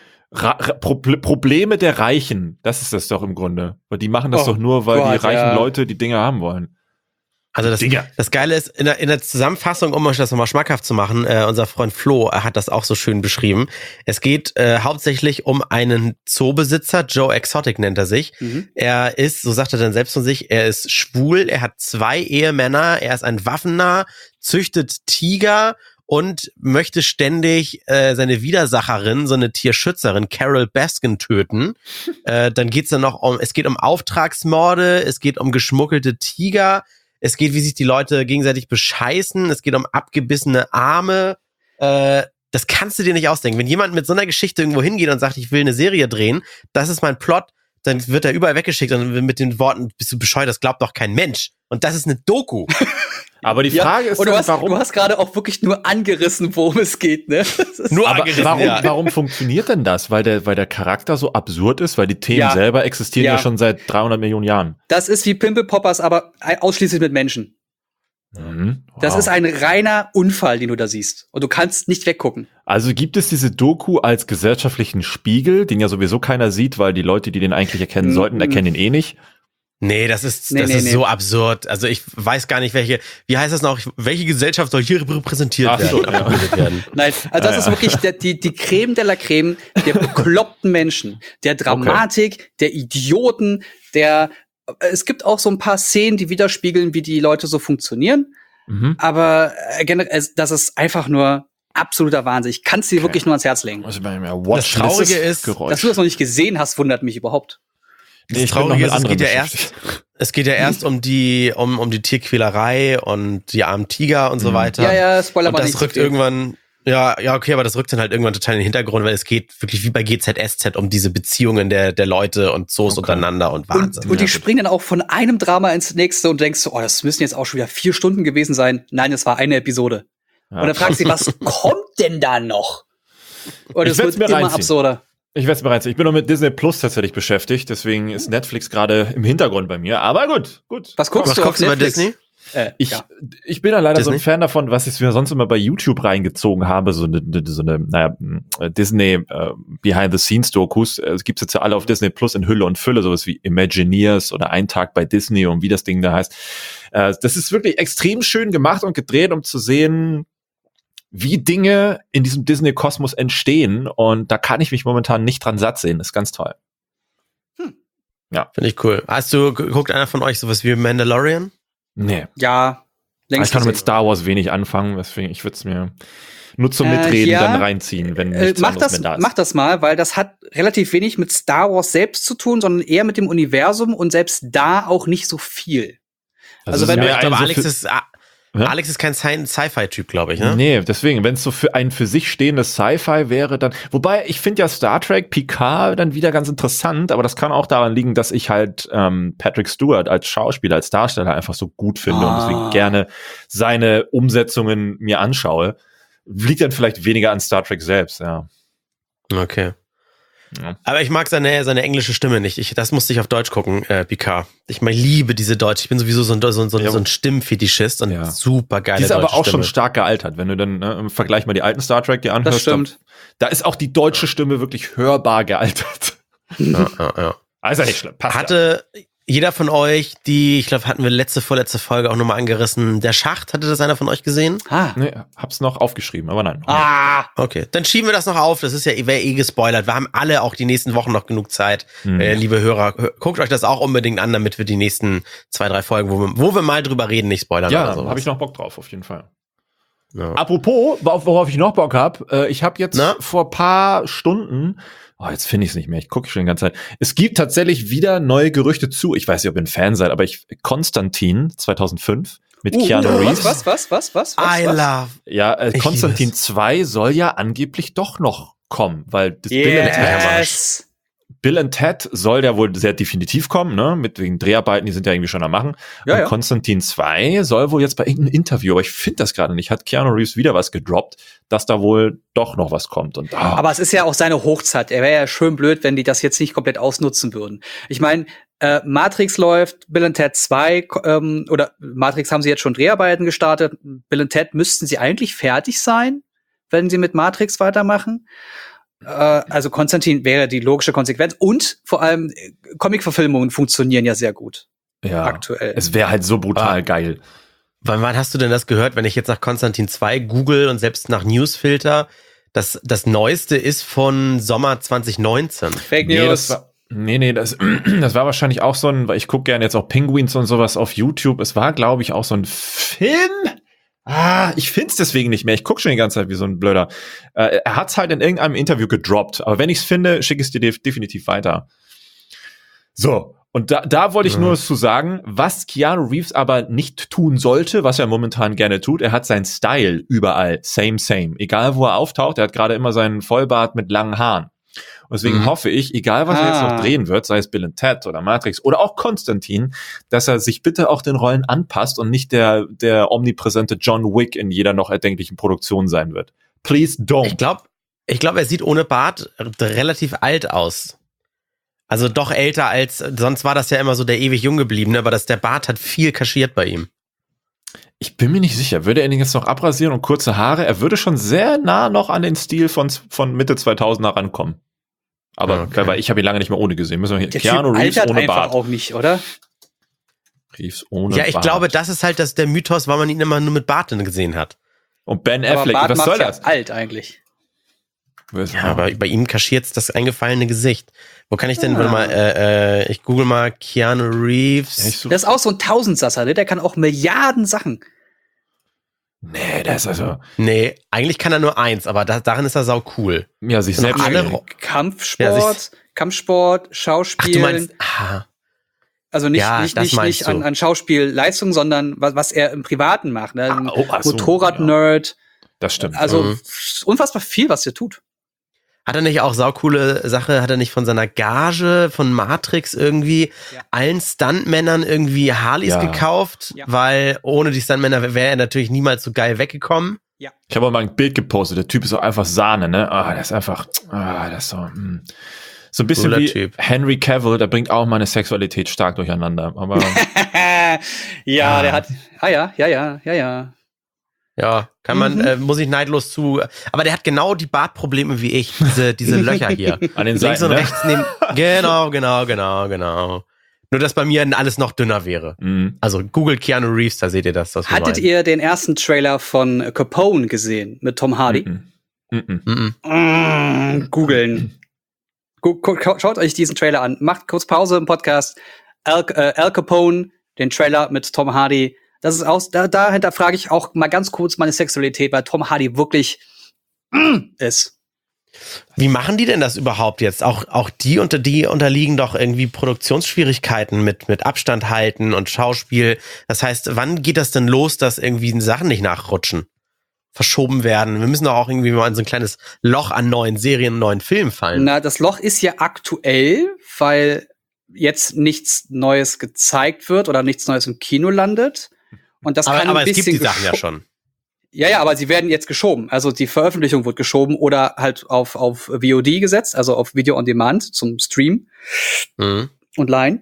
Probleme der Reichen, das ist das doch im Grunde. Weil die machen das doch nur, weil die reichen Leute die Dinge haben wollen. Also das Geile ist, in der Zusammenfassung, um euch das nochmal schmackhaft zu machen, unser Freund Flo hat das auch so schön beschrieben. Es geht hauptsächlich um einen Zoobesitzer, Joe Exotic nennt er sich. Mhm. Er ist, so sagt er dann selbst von sich, er ist schwul, er hat 2 Ehemänner, er ist ein Waffennah, züchtet Tiger und möchte ständig seine Widersacherin, so eine Tierschützerin, Carol Baskin, töten. Dann geht's dann noch es geht um Auftragsmorde, es geht um geschmuggelte Tiger, es geht, wie sich die Leute gegenseitig bescheißen, es geht um abgebissene Arme. Das kannst du dir nicht ausdenken. Wenn jemand mit so einer Geschichte irgendwo hingeht und sagt, ich will eine Serie drehen, das ist mein Plot, dann wird er überall weggeschickt und mit den Worten, bist du bescheuert, das glaubt doch kein Mensch. Und das ist eine Doku. Aber die Frage ist, warum? Du hast gerade auch wirklich nur angerissen, worum es geht, ne? Warum funktioniert denn das? Weil der Charakter so absurd ist, weil die Themen selber existieren ja schon seit 300 Millionen Jahren. Das ist wie Pimple Poppers, aber ausschließlich mit Menschen. Mhm. Wow. Das ist ein reiner Unfall, den du da siehst. Und du kannst nicht weggucken. Also gibt es diese Doku als gesellschaftlichen Spiegel, den ja sowieso keiner sieht, weil die Leute, die den eigentlich erkennen sollten, erkennen ihn eh nicht. Nee, das ist so absurd. Also ich weiß gar nicht, wie heißt das noch? Welche Gesellschaft soll hier repräsentiert werden? Nein, also das ist wirklich die Creme de la Creme der bekloppten Menschen, der Dramatik, der Idioten, es gibt auch so ein paar Szenen, die widerspiegeln, wie die Leute so funktionieren. Mhm. Aber generell, das ist einfach nur absoluter Wahnsinn. Ich kann es dir wirklich nur ans Herz legen. Das Traurige ist, dass du das noch nicht gesehen hast, wundert mich überhaupt. Das Traurige ist, es geht ja erst um die Tierquälerei und die armen Tiger und so weiter. Ja, Spoiler mal nicht. Und das rückt irgendwann, okay, aber das rückt dann halt irgendwann total in den Hintergrund, weil es geht wirklich wie bei GZSZ um diese Beziehungen der Leute und Zoos untereinander und Wahnsinn. Und die springen dann auch von einem Drama ins nächste und denkst, das müssen jetzt auch schon wieder 4 Stunden gewesen sein. Nein, es war eine Episode. Ja. Und dann fragst du dich, was kommt denn da noch? Und es wird immer absurder. Ich werde es bereits. Ich bin noch mit Disney Plus tatsächlich beschäftigt, deswegen ist Netflix gerade im Hintergrund bei mir. Aber gut. Was guckst du auf Netflix? Bei Disney? Ich bin ja leider so ein Fan davon, was ich mir sonst immer bei YouTube reingezogen habe, so eine Disney Behind-the-Scenes-Dokus. Es gibt's jetzt ja alle auf Disney Plus in Hülle und Fülle, sowas wie Imagineers oder Ein Tag bei Disney und wie das Ding da heißt. Das ist wirklich extrem schön gemacht und gedreht, um zu sehen, wie Dinge in diesem Disney-Kosmos entstehen. Und da kann ich mich momentan nicht dran satt sehen. Das ist ganz toll. Ja. Finde ich cool. Guckt einer von euch sowas wie Mandalorian? Nee. Ja. Ich kann mit Star Wars wenig anfangen, deswegen ich würde es mir nur zum Mitreden dann reinziehen, wenn nichts anderes mehr da ist. Mach das mal, weil das hat relativ wenig mit Star Wars selbst zu tun, sondern eher mit dem Universum und selbst da auch nicht so viel. Also wenn ich glaube, Alex ist kein Sci-Fi-Typ, glaube ich, ne? Nee, deswegen, wenn es so für ein für sich stehendes Sci-Fi wäre, dann, wobei, ich finde ja Star Trek, Picard dann wieder ganz interessant, aber das kann auch daran liegen, dass ich halt Patrick Stewart als Schauspieler, als Darsteller einfach so gut finde und deswegen gerne seine Umsetzungen mir anschaue. Liegt dann vielleicht weniger an Star Trek selbst, ja. Okay. Ja. Aber ich mag seine englische Stimme nicht. Das musste ich auf Deutsch gucken, Picard. Ich liebe diese Deutsche. Ich bin sowieso so ein Stimmfetischist und super geile Die ist aber auch Stimme. schon stark gealtert, wenn du dann im Vergleich mal die alten Star Trek dir anhörst. Das stimmt. Da ist auch die deutsche Stimme wirklich hörbar gealtert. Ja. Also nicht schlimm. Passt Hatte jeder von euch, ich glaube, hatten wir vorletzte Folge auch nochmal angerissen, der Schacht, hatte das einer von euch gesehen? Nee, hab's noch aufgeschrieben, aber nein. Okay, dann schieben wir das noch auf. Das ist wäre gespoilert. Wir haben alle auch die nächsten Wochen noch genug Zeit. Liebe Hörer, guckt euch das auch unbedingt an, damit wir die nächsten 2-3 Folgen, wo wir mal drüber reden, nicht spoilern. Ja, oder sowas. habe ich noch Bock drauf, auf jeden Fall. Ja. Apropos, worauf ich noch Bock habe, ich habe jetzt vor paar Stunden, jetzt finde ich es nicht mehr, ich gucke schon die ganze Zeit, es gibt tatsächlich wieder neue Gerüchte zu, ich weiß nicht, ob ihr ein Fan seid, aber Konstantin 2005 mit Keanu Reeves. Was? I love. Ja, Konstantin 2 soll ja angeblich doch noch kommen, weil das Bill and Ted soll ja wohl sehr definitiv kommen, ne? Mit wegen Dreharbeiten, die sind ja irgendwie schon am machen. Und Konstantin 2 soll wohl jetzt bei irgendeinem Interview, aber ich finde das gerade nicht, hat Keanu Reeves wieder was gedroppt, dass da wohl doch noch was kommt. Und, Aber es ist ja auch seine Hochzeit. Er wäre ja schön blöd, wenn die das jetzt nicht komplett ausnutzen würden. Ich meine, Matrix läuft, Bill and Ted 2, oder Matrix haben sie jetzt schon Dreharbeiten gestartet. Bill and Ted müssten sie eigentlich fertig sein, wenn sie mit Matrix weitermachen. Also Konstantin wäre die logische Konsequenz und vor allem Comic-Verfilmungen funktionieren ja sehr gut aktuell. Es wäre halt so brutal geil. Wann hast du denn das gehört, wenn ich jetzt nach Konstantin 2 google und selbst nach Newsfilter, das Neueste ist von Sommer 2019. Fake News. Das war wahrscheinlich auch so ein, weil ich gucke gerne jetzt auch Penguins und sowas auf YouTube. Es war, glaube ich, auch so ein Film. Ich find's deswegen nicht mehr. Ich gucke schon die ganze Zeit wie so ein Blöder. Er hat's halt in irgendeinem Interview gedroppt. Aber wenn ich's finde, schicke ich es dir definitiv weiter. So. Und da wollte ich nur zu sagen, was Keanu Reeves aber nicht tun sollte, was er momentan gerne tut, er hat seinen Style überall. Same. Egal wo er auftaucht, er hat gerade immer seinen Vollbart mit langen Haaren. Und deswegen hoffe ich, egal was er jetzt noch drehen wird, sei es Bill and Ted oder Matrix oder auch Konstantin, dass er sich bitte auch den Rollen anpasst und nicht der omnipräsente John Wick in jeder noch erdenklichen Produktion sein wird. Please don't. Ich glaube, er sieht ohne Bart relativ alt aus. Also doch älter als, sonst war das ja immer so der ewig jung gebliebene, aber der Bart hat viel kaschiert bei ihm. Ich bin mir nicht sicher, würde er ihn jetzt noch abrasieren und kurze Haare? Er würde schon sehr nah noch an den Stil von Mitte 2000er rankommen. Aber weil ich habe ihn lange nicht mehr ohne gesehen. Müssen wir hier Keanu Reeves ohne Bart. Auch nicht, oder? Reeves ohne Bart. Ja, ich glaube, das ist halt der Mythos, weil man ihn immer nur mit Bart gesehen hat. Und Ben Affleck, was soll das? Alt eigentlich. Ja, aber bei ihm kaschiert's das eingefallene Gesicht. Wo kann ich denn, warte mal, ich google mal Keanu Reeves. Das ist auch so ein Tausendsasser, ne? Der kann auch Milliarden Sachen. Nee, das ist also. Nee, eigentlich kann er nur eins, aber darin ist er sau cool. Ja, sich selbst. Kampfsport, Schauspiel. Ach, du meinst, also nicht an Schauspielleistung, sondern was er im Privaten macht. Ne? Motorrad-Nerd. Das stimmt. Also unfassbar viel, was er tut. Hat er nicht auch saucoole Sache, hat er nicht von seiner Gage von Matrix irgendwie allen Stuntmännern irgendwie Harleys gekauft? Ja. Weil ohne die Stuntmänner wäre er natürlich niemals so geil weggekommen. Ja. Ich habe auch mal ein Bild gepostet, der Typ ist auch einfach Sahne, ne? Das ist einfach, das ist so, so ein bisschen wie typ. Henry Cavill, der bringt auch meine Sexualität stark durcheinander. Aber der hat, ja. Ja, kann man, muss ich neidlos zu. Aber der hat genau die Bartprobleme wie ich, diese Löcher hier. An den Links Seiten, und ne? rechts neben. Genau. Nur, dass bei mir alles noch dünner wäre. Also Google Keanu Reeves, da seht ihr das. Hattet ihr den ersten Trailer von Capone gesehen mit Tom Hardy? Googeln. Schaut euch diesen Trailer an. Macht kurz Pause im Podcast. Al Capone, den Trailer mit Tom Hardy. Das ist dahinter frage ich auch mal ganz kurz meine Sexualität, weil Tom Hardy wirklich ist. Wie machen die denn das überhaupt jetzt? Auch die unterliegen doch irgendwie Produktionsschwierigkeiten mit Abstand halten und Schauspiel. Das heißt, wann geht das denn los, dass irgendwie Sachen nicht nachrutschen? Verschoben werden. Wir müssen doch auch irgendwie mal in so ein kleines Loch an neuen Serien, neuen Filmen fallen. Na, das Loch ist ja aktuell, weil jetzt nichts Neues gezeigt wird oder nichts Neues im Kino landet. Und das kann aber ein bisschen es gibt die Sachen ja schon. Ja, aber sie werden jetzt geschoben. Also die Veröffentlichung wird geschoben oder halt auf VOD gesetzt, also auf Video on Demand zum Stream online.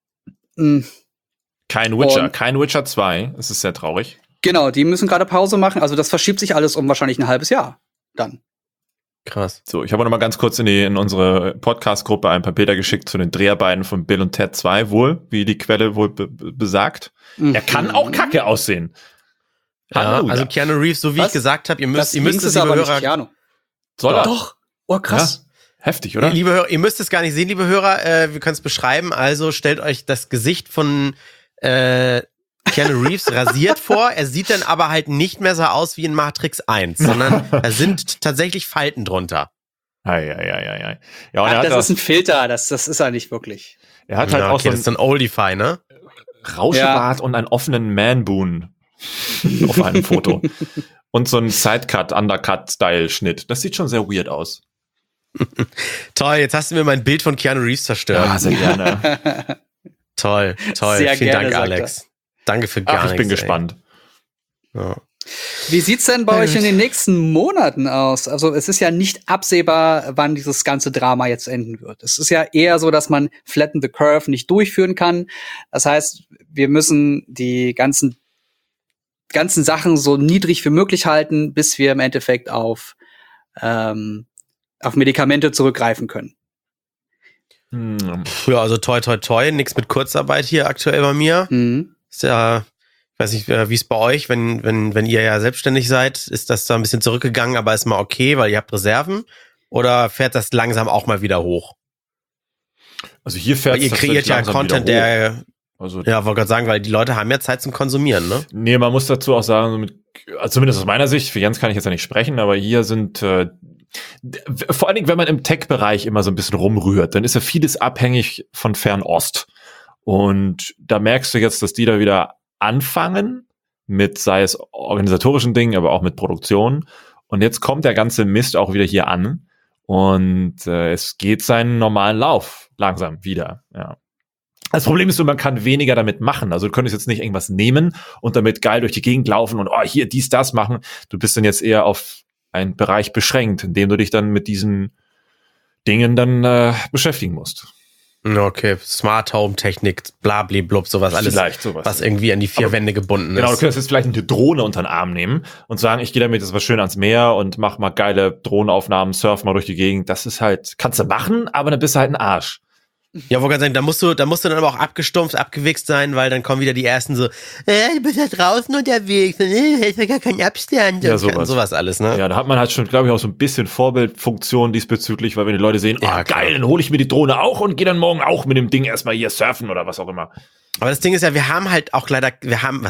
Kein Witcher 2. Es ist sehr traurig. Genau, die müssen gerade Pause machen. Also das verschiebt sich alles um wahrscheinlich ein halbes Jahr dann. Krass. So, ich habe noch mal ganz kurz in unsere Podcast-Gruppe ein paar Bilder geschickt zu den Dreharbeiten von Bill und Ted 2 wohl, wie die Quelle wohl besagt. Er kann auch kacke aussehen. Ja, also Keanu Reeves, so wie ich gesagt habe, ihr müsst es, liebe Hörer. Soll er? Doch. Oh, krass. Ja. Heftig, oder? Liebe Hörer, ihr müsst es gar nicht sehen, liebe Hörer. Wir können es beschreiben. Also stellt euch das Gesicht von Keanu Reeves rasiert vor. Er sieht dann aber halt nicht mehr so aus wie in Matrix 1, sondern da sind tatsächlich Falten drunter. Ja, und das ist ein Filter. Das ist er nicht wirklich. Er hat halt auch so das ist ein Oldify, ne? Rauschebart und einen offenen Man-Boon auf einem Foto. Und so ein Sidecut, Undercut-Style-Schnitt. Das sieht schon sehr weird aus. Toll, jetzt hast du mir mein Bild von Keanu Reeves zerstört. Ja, sehr gerne. Toll. Sehr Vielen gerne, Dank, Alex. Danke für gar nichts. Ich bin gespannt. Ja. Wie sieht's denn bei euch in den nächsten Monaten aus? Also es ist ja nicht absehbar, wann dieses ganze Drama jetzt enden wird. Es ist ja eher so, dass man Flatten the Curve nicht durchführen kann. Das heißt, wir müssen die ganzen Sachen so niedrig wie möglich halten, bis wir im Endeffekt auf Medikamente zurückgreifen können. Ja, also toi, nix mit Kurzarbeit hier aktuell bei mir. Ist ja, ich weiß nicht, wie es bei euch, wenn ihr ja selbstständig seid, ist das da ein bisschen zurückgegangen, aber ist mal okay, weil ihr habt Reserven? Oder fährt das langsam auch mal wieder hoch? Also hier fährt es ihr kreiert ja Content, der also, ja, wollte gerade sagen, weil die Leute haben ja Zeit zum Konsumieren, ne? Nee, man muss dazu auch sagen, zumindest aus meiner Sicht, für Jens kann ich jetzt ja nicht sprechen, aber hier sind vor allen Dingen, wenn man im Tech-Bereich immer so ein bisschen rumrührt, dann ist ja vieles abhängig von Fernost. Und da merkst du jetzt, dass die da wieder anfangen mit, sei es organisatorischen Dingen, aber auch mit Produktion. Und jetzt kommt der ganze Mist auch wieder hier an. Und es geht seinen normalen Lauf langsam wieder, ja. Das Problem ist so, man kann weniger damit machen. Also du könntest jetzt nicht irgendwas nehmen und damit geil durch die Gegend laufen und hier dies, das machen. Du bist dann jetzt eher auf einen Bereich beschränkt, in dem du dich dann mit diesen Dingen dann beschäftigen musst. Okay, Smart Home Technik, blablablub, sowas, alles, was irgendwie an die vier Wände gebunden ist. Genau, du könntest jetzt vielleicht eine Drohne unter den Arm nehmen und sagen, ich gehe damit jetzt mal schön ans Meer und mach mal geile Drohnenaufnahmen, surf mal durch die Gegend. Das ist halt, kannst du machen, aber dann bist du halt ein Arsch. Ja, wollte gerade sagen, da musst du dann aber auch abgestumpft, abgewichst sein, weil dann kommen wieder die ersten so, du bist ja draußen unterwegs, ist ja gar kein Abstand. Ja, sowas alles, ne? Ja, da hat man halt schon, glaube ich, auch so ein bisschen Vorbildfunktion diesbezüglich, weil wenn die Leute sehen, ja, geil, dann hole ich mir die Drohne auch und gehe dann morgen auch mit dem Ding erstmal hier surfen oder was auch immer. Aber das Ding ist ja, wir haben halt auch leider, wir haben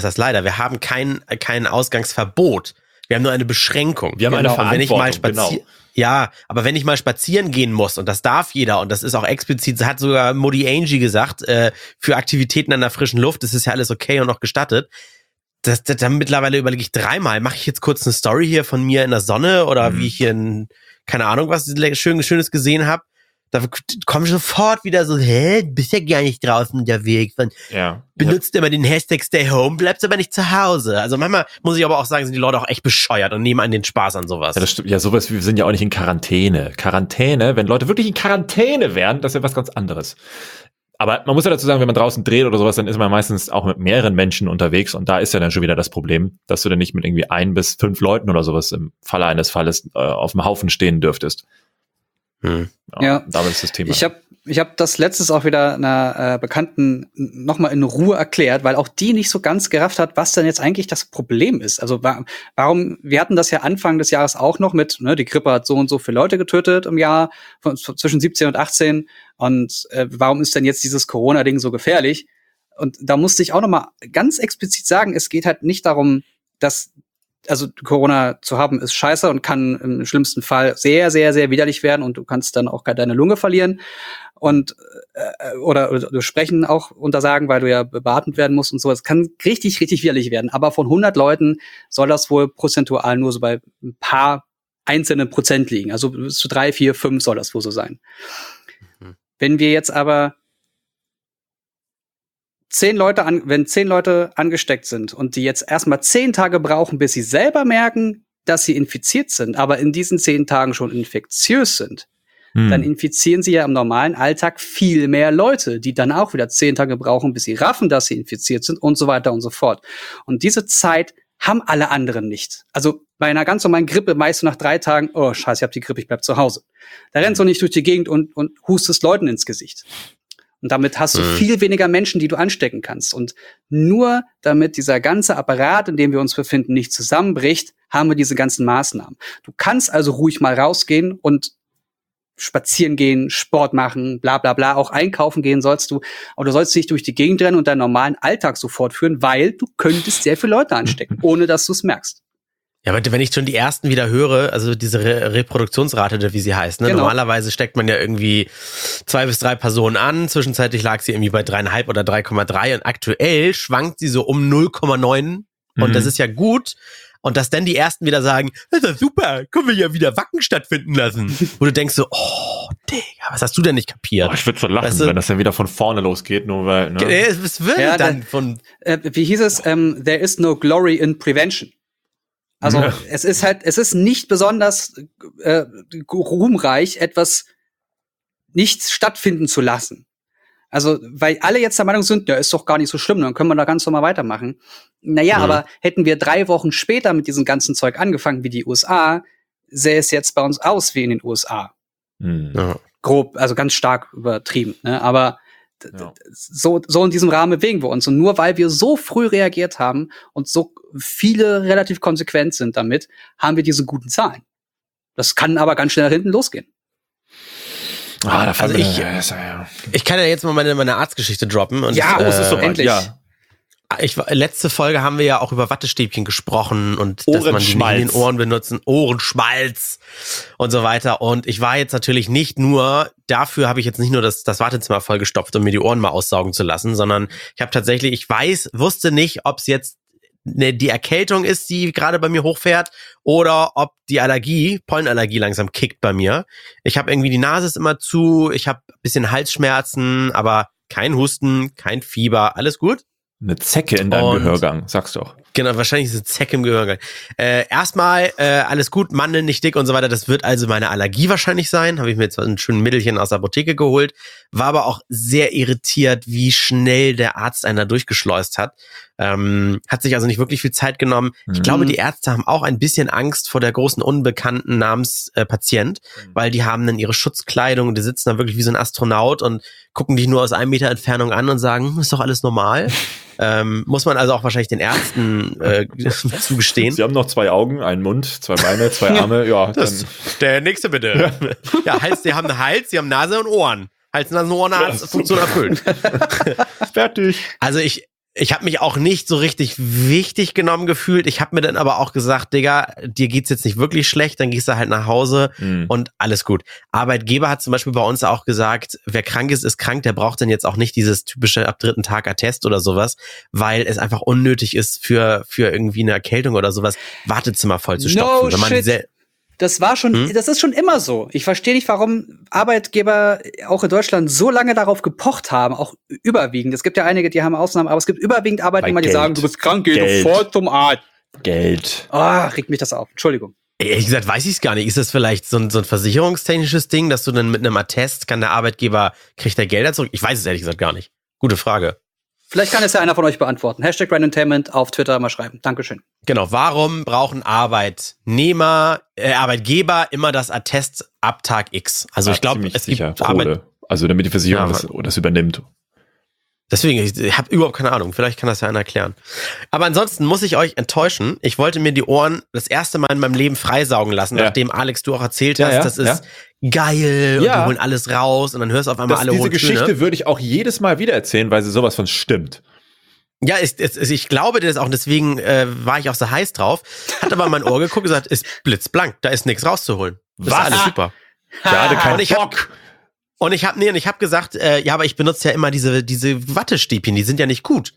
kein Ausgangsverbot. Wir haben nur eine Beschränkung. Wir haben eine Verantwortung, genau. Ja, aber wenn ich mal spazieren gehen muss, und das darf jeder, und das ist auch explizit, hat sogar Modi Angie gesagt, für Aktivitäten an der frischen Luft, das ist ja alles okay und auch gestattet. Dann mittlerweile überlege ich dreimal, mache ich jetzt kurz eine Story hier von mir in der Sonne oder wie ich hier keine Ahnung was Schönes gesehen habe. Da kommen sofort wieder so, bist ja gar nicht draußen unterwegs. Benutzt immer den Hashtag Stay Home, bleibst aber nicht zu Hause. Also manchmal muss ich aber auch sagen, sind die Leute auch echt bescheuert und nehmen einen den Spaß an sowas. Ja, das stimmt. Ja, sowas, wir sind ja auch nicht in Quarantäne. Wenn Leute wirklich in Quarantäne wären, das wäre was ganz anderes. Aber man muss ja dazu sagen, wenn man draußen dreht oder sowas, dann ist man meistens auch mit mehreren Menschen unterwegs und da ist ja dann schon wieder das Problem, dass du dann nicht mit irgendwie 1 bis 5 Leuten oder sowas im Falle eines Falles auf dem Haufen stehen dürftest. Ja, damit ist das Thema. Ich hab das letztes auch wieder einer Bekannten nochmal in Ruhe erklärt, weil auch die nicht so ganz gerafft hat, was denn jetzt eigentlich das Problem ist. Also warum, wir hatten das ja Anfang des Jahres auch noch mit, die Grippe hat so und so viele Leute getötet im Jahr, zwischen 17 und 18. Und warum ist denn jetzt dieses Corona-Ding so gefährlich? Und da musste ich auch nochmal ganz explizit sagen, es geht halt nicht darum, dass Corona zu haben ist scheiße und kann im schlimmsten Fall sehr, sehr, sehr widerlich werden und du kannst dann auch deine Lunge verlieren und oder du Sprechen auch untersagen, weil du ja beatmet werden musst und so. Es kann richtig, richtig widerlich werden. Aber von 100 Leuten soll das wohl prozentual nur so bei ein paar einzelnen Prozent liegen. Also bis zu 3, 4, 5 soll das wohl so sein. Wenn wir jetzt aber wenn 10 Leute angesteckt sind und die jetzt erstmal 10 Tage brauchen, bis sie selber merken, dass sie infiziert sind, aber in diesen 10 Tagen schon infektiös sind, dann infizieren sie ja im normalen Alltag viel mehr Leute, die dann auch wieder 10 Tage brauchen, bis sie raffen, dass sie infiziert sind und so weiter und so fort. Und diese Zeit haben alle anderen nicht. Also bei einer ganz normalen Grippe weißt du nach 3 Tagen, oh scheiße, ich hab die Grippe, ich bleib zu Hause. Da rennst du nicht durch die Gegend und hustest Leuten ins Gesicht. Und damit hast du viel weniger Menschen, die du anstecken kannst. Und nur damit dieser ganze Apparat, in dem wir uns befinden, nicht zusammenbricht, haben wir diese ganzen Maßnahmen. Du kannst also ruhig mal rausgehen und spazieren gehen, Sport machen, bla bla bla, auch einkaufen gehen sollst du. Aber du sollst nicht durch die Gegend rennen und deinen normalen Alltag so fortführen, weil du könntest sehr viele Leute anstecken, ohne dass du es merkst. Ja, aber wenn ich schon die ersten wieder höre, also diese Reproduktionsrate, wie sie heißt, ne? Genau. Normalerweise steckt man ja irgendwie 2 bis 3 Personen an. Zwischenzeitlich lag sie irgendwie bei 3,5 oder 3,3 und aktuell schwankt sie so um 0,9 und das ist ja gut. Und dass dann die Ersten wieder sagen, das ist ja super, können wir ja wieder Wacken stattfinden lassen. Wo du denkst so, oh, Digga, was hast du denn nicht kapiert? Oh, ich würde so lachen, weißt du, wenn das dann wieder von vorne losgeht, nur weil, ne? Es wird ja, dann von... wie hieß es? There is no glory in prevention. Also es ist nicht besonders ruhmreich, etwas nicht stattfinden zu lassen. Also, weil alle jetzt der Meinung sind, ja, ist doch gar nicht so schlimm, dann können wir da ganz normal weitermachen. Naja, aber hätten wir 3 Wochen später mit diesem ganzen Zeug angefangen wie die USA, sähe es jetzt bei uns aus wie in den USA. Grob, also ganz stark übertrieben, ne? Aber so in diesem Rahmen bewegen wir uns. Und nur weil wir so früh reagiert haben und so viele relativ konsequent sind damit, haben wir diese guten Zahlen. Das kann aber ganz schnell nach hinten losgehen. Also ich kann ja jetzt mal meine Arztgeschichte droppen. Und es ist so endlich. Ja. Letzte Folge haben wir ja auch über Wattestäbchen gesprochen und dass man die in den Ohren benutzen, Ohrenschmalz und so weiter. Und ich war jetzt natürlich nicht nur, dafür habe ich jetzt nicht nur das Wartezimmer vollgestopft, um mir die Ohren mal aussaugen zu lassen, sondern ich habe tatsächlich, wusste nicht, ob es jetzt die Erkältung ist, die gerade bei mir hochfährt, oder ob die Pollenallergie langsam kickt bei mir. Ich habe irgendwie, die Nase ist immer zu, ich habe ein bisschen Halsschmerzen, aber kein Husten, kein Fieber, alles gut. Eine Zecke in deinem Gehörgang, sag's doch. Genau, wahrscheinlich ist eine Zecke im Gehörgang. Erstmal, alles gut, Mandeln nicht dick und so weiter. Das wird also meine Allergie wahrscheinlich sein. Habe ich mir jetzt ein schönes Mittelchen aus der Apotheke geholt. War aber auch sehr irritiert, wie schnell der Arzt einen da durchgeschleust hat. Hat sich also nicht wirklich viel Zeit genommen. Ich glaube, die Ärzte haben auch ein bisschen Angst vor der großen Unbekannten namens Patient, weil die haben dann ihre Schutzkleidung und die sitzen da wirklich wie so ein Astronaut und gucken dich nur aus 1 Meter Entfernung an und sagen, ist doch alles normal. Muss man also auch wahrscheinlich den Ärzten zugestehen. Sie haben noch 2 Augen, einen Mund, 2 Beine, 2 Arme. Ja, der nächste bitte. Ja, sie haben einen Hals, sie haben Nase und Ohren. Hals, Nase und Ohren, Funktion erfüllt. Fertig. Also ich habe mich auch nicht so richtig wichtig genommen gefühlt. Ich habe mir dann aber auch gesagt, Digga, dir geht's jetzt nicht wirklich schlecht, dann gehst du halt nach Hause und alles gut. Arbeitgeber hat zum Beispiel bei uns auch gesagt, wer krank ist krank, der braucht dann jetzt auch nicht dieses typische ab 3. Tag Attest oder sowas, weil es einfach unnötig ist für irgendwie eine Erkältung oder sowas, Wartezimmer voll zu stopfen. No shit. Das war schon, das ist schon immer so. Ich verstehe nicht, warum Arbeitgeber auch in Deutschland so lange darauf gepocht haben, auch überwiegend. Es gibt ja einige, die haben Ausnahmen, aber es gibt überwiegend Arbeitnehmer, die sagen, du bist krank, geh sofort zum Arzt. Geld. Regt mich das auf. Entschuldigung. Ehrlich gesagt, weiß ich es gar nicht. Ist das vielleicht so ein versicherungstechnisches Ding, dass du dann mit einem Attest kriegt der Gelder zurück? Ich weiß es ehrlich gesagt gar nicht. Gute Frage. Vielleicht kann es ja einer von euch beantworten. #Randomtainment auf Twitter mal schreiben. Dankeschön. Genau. Warum brauchen Arbeitgeber immer das Attest ab Tag X? Also ich glaube, es gibt also damit die Versicherung das übernimmt. Deswegen, ich habe überhaupt keine Ahnung. Vielleicht kann das ja einer erklären. Aber ansonsten muss ich euch enttäuschen. Ich wollte mir die Ohren das erste Mal in meinem Leben freisaugen lassen, nachdem Alex, du auch erzählt hast, das ist geil und wir holen alles raus und dann hörst du auf einmal alle hohen Töne. Diese Geschichte würde ich auch jedes Mal wieder erzählen, weil sie sowas von stimmt. Ja, ich glaube dir das auch und deswegen war ich auch so heiß drauf. Hat aber in mein Ohr geguckt und gesagt, ist blitzblank, da ist nichts rauszuholen. Das ist alles super. Gerade kein Bock. Und ich habe gesagt, aber ich benutze ja immer diese Wattestäbchen, die sind ja nicht gut.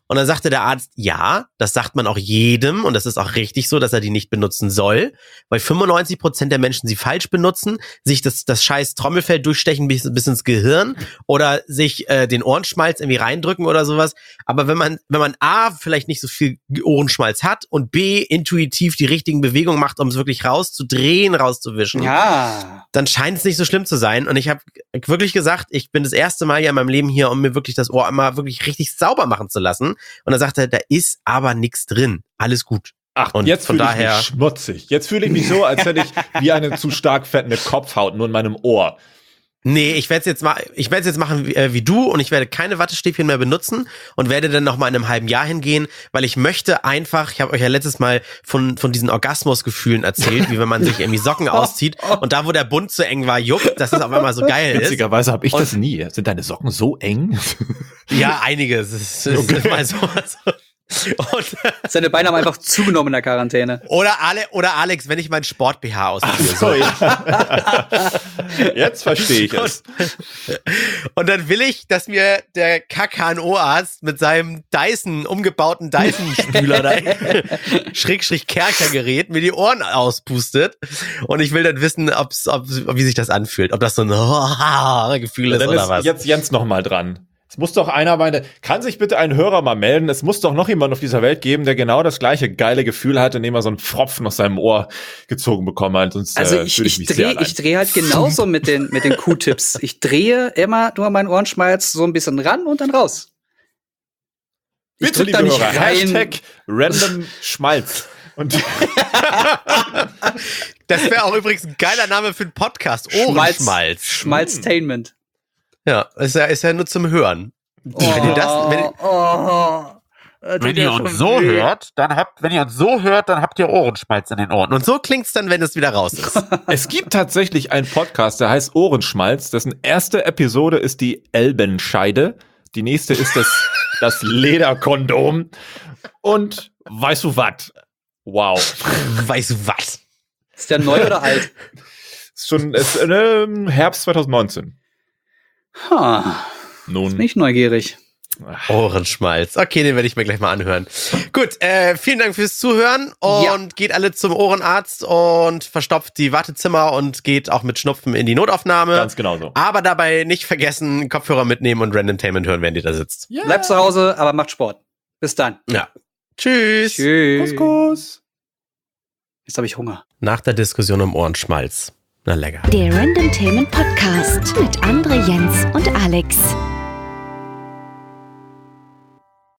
Und dann sagte der Arzt, ja, das sagt man auch jedem und das ist auch richtig so, dass er die nicht benutzen soll, weil 95% der Menschen sie falsch benutzen, sich das scheiß Trommelfell durchstechen bis ins Gehirn oder sich den Ohrenschmalz irgendwie reindrücken oder sowas. Aber wenn man A, vielleicht nicht so viel Ohrenschmalz hat und B, intuitiv die richtigen Bewegungen macht, um es wirklich rauszudrehen, rauszuwischen, dann scheint es nicht so schlimm zu sein. Und ich habe wirklich gesagt, ich bin das erste Mal ja in meinem Leben hier, um mir wirklich das Ohr einmal wirklich richtig sauber machen zu lassen. Und er sagte, da ist aber nichts drin. Alles gut. Ach, und jetzt fühle ich mich schmutzig. Jetzt fühle ich mich so, als hätte ich wie eine zu stark fettende Kopfhaut nur in meinem Ohr. Nee, ich werde es jetzt machen wie du und ich werde keine Wattestäbchen mehr benutzen und werde dann noch mal in einem halben Jahr hingehen, weil ich möchte einfach, ich habe euch ja letztes Mal von diesen Orgasmusgefühlen erzählt, wie wenn man sich irgendwie Socken auszieht und da, wo der Bund zu eng war, juckt, dass es auf einmal so geil ist. Witzigerweise habe ich das nie. Sind deine Socken so eng? Ja, einiges. Es ist mal so. Und seine Beine haben einfach zugenommen in der Quarantäne. Oder Alex, wenn ich meinen Sport-BH ausziehe. So, ja. Jetzt verstehe ich es. Und dann will ich, dass mir der KKNO-Arzt mit seinem umgebauten Dyson-Spüler da Kerkergerät mir die Ohren auspustet. Und ich will dann wissen, wie sich das anfühlt. Ob das so ein Gefühl ist oder was. Jetzt Jens noch mal dran. Es muss doch einer meinen, kann sich bitte ein Hörer mal melden? Es muss doch noch jemand auf dieser Welt geben, der genau das gleiche geile Gefühl hatte, indem er so einen Pfropfen aus seinem Ohr gezogen bekommen hat. Sonst, also ich drehe halt genauso mit den Q-Tips. Ich drehe immer nur meinen Ohrenschmalz so ein bisschen ran und dann raus. Bitte, liebe Hörer, Hashtag random Schmalz. Und das wäre auch übrigens ein geiler Name für einen Podcast. Ohrenschmalz. Schmalztainment. Ja, ist ja nur zum Hören. Wenn ihr uns so hört, dann habt ihr Ohrenschmalz in den Ohren. Und so klingt's dann, wenn es wieder raus ist. Es gibt tatsächlich einen Podcast, der heißt Ohrenschmalz. Dessen erste Episode ist die Elbenscheide. Die nächste ist das Lederkondom. Und weißt du was? Wow. Weißt du was? Ist der neu oder alt? Ist Herbst 2019. Nun. Jetzt bin ich neugierig. Ohrenschmalz. Okay, den werde ich mir gleich mal anhören. Gut, vielen Dank fürs Zuhören und geht alle zum Ohrenarzt und verstopft die Wartezimmer und geht auch mit Schnupfen in die Notaufnahme. Ganz genau so. Aber dabei nicht vergessen, Kopfhörer mitnehmen und Randomtainment hören, während ihr da sitzt. Yeah. Bleibt zu Hause, aber macht Sport. Bis dann. Ja. Tschüss. Tschüss. Kuss. Jetzt habe ich Hunger. Nach der Diskussion um Ohrenschmalz. Na lecker. Der Randomtainment Podcast mit André, Jens und Alex.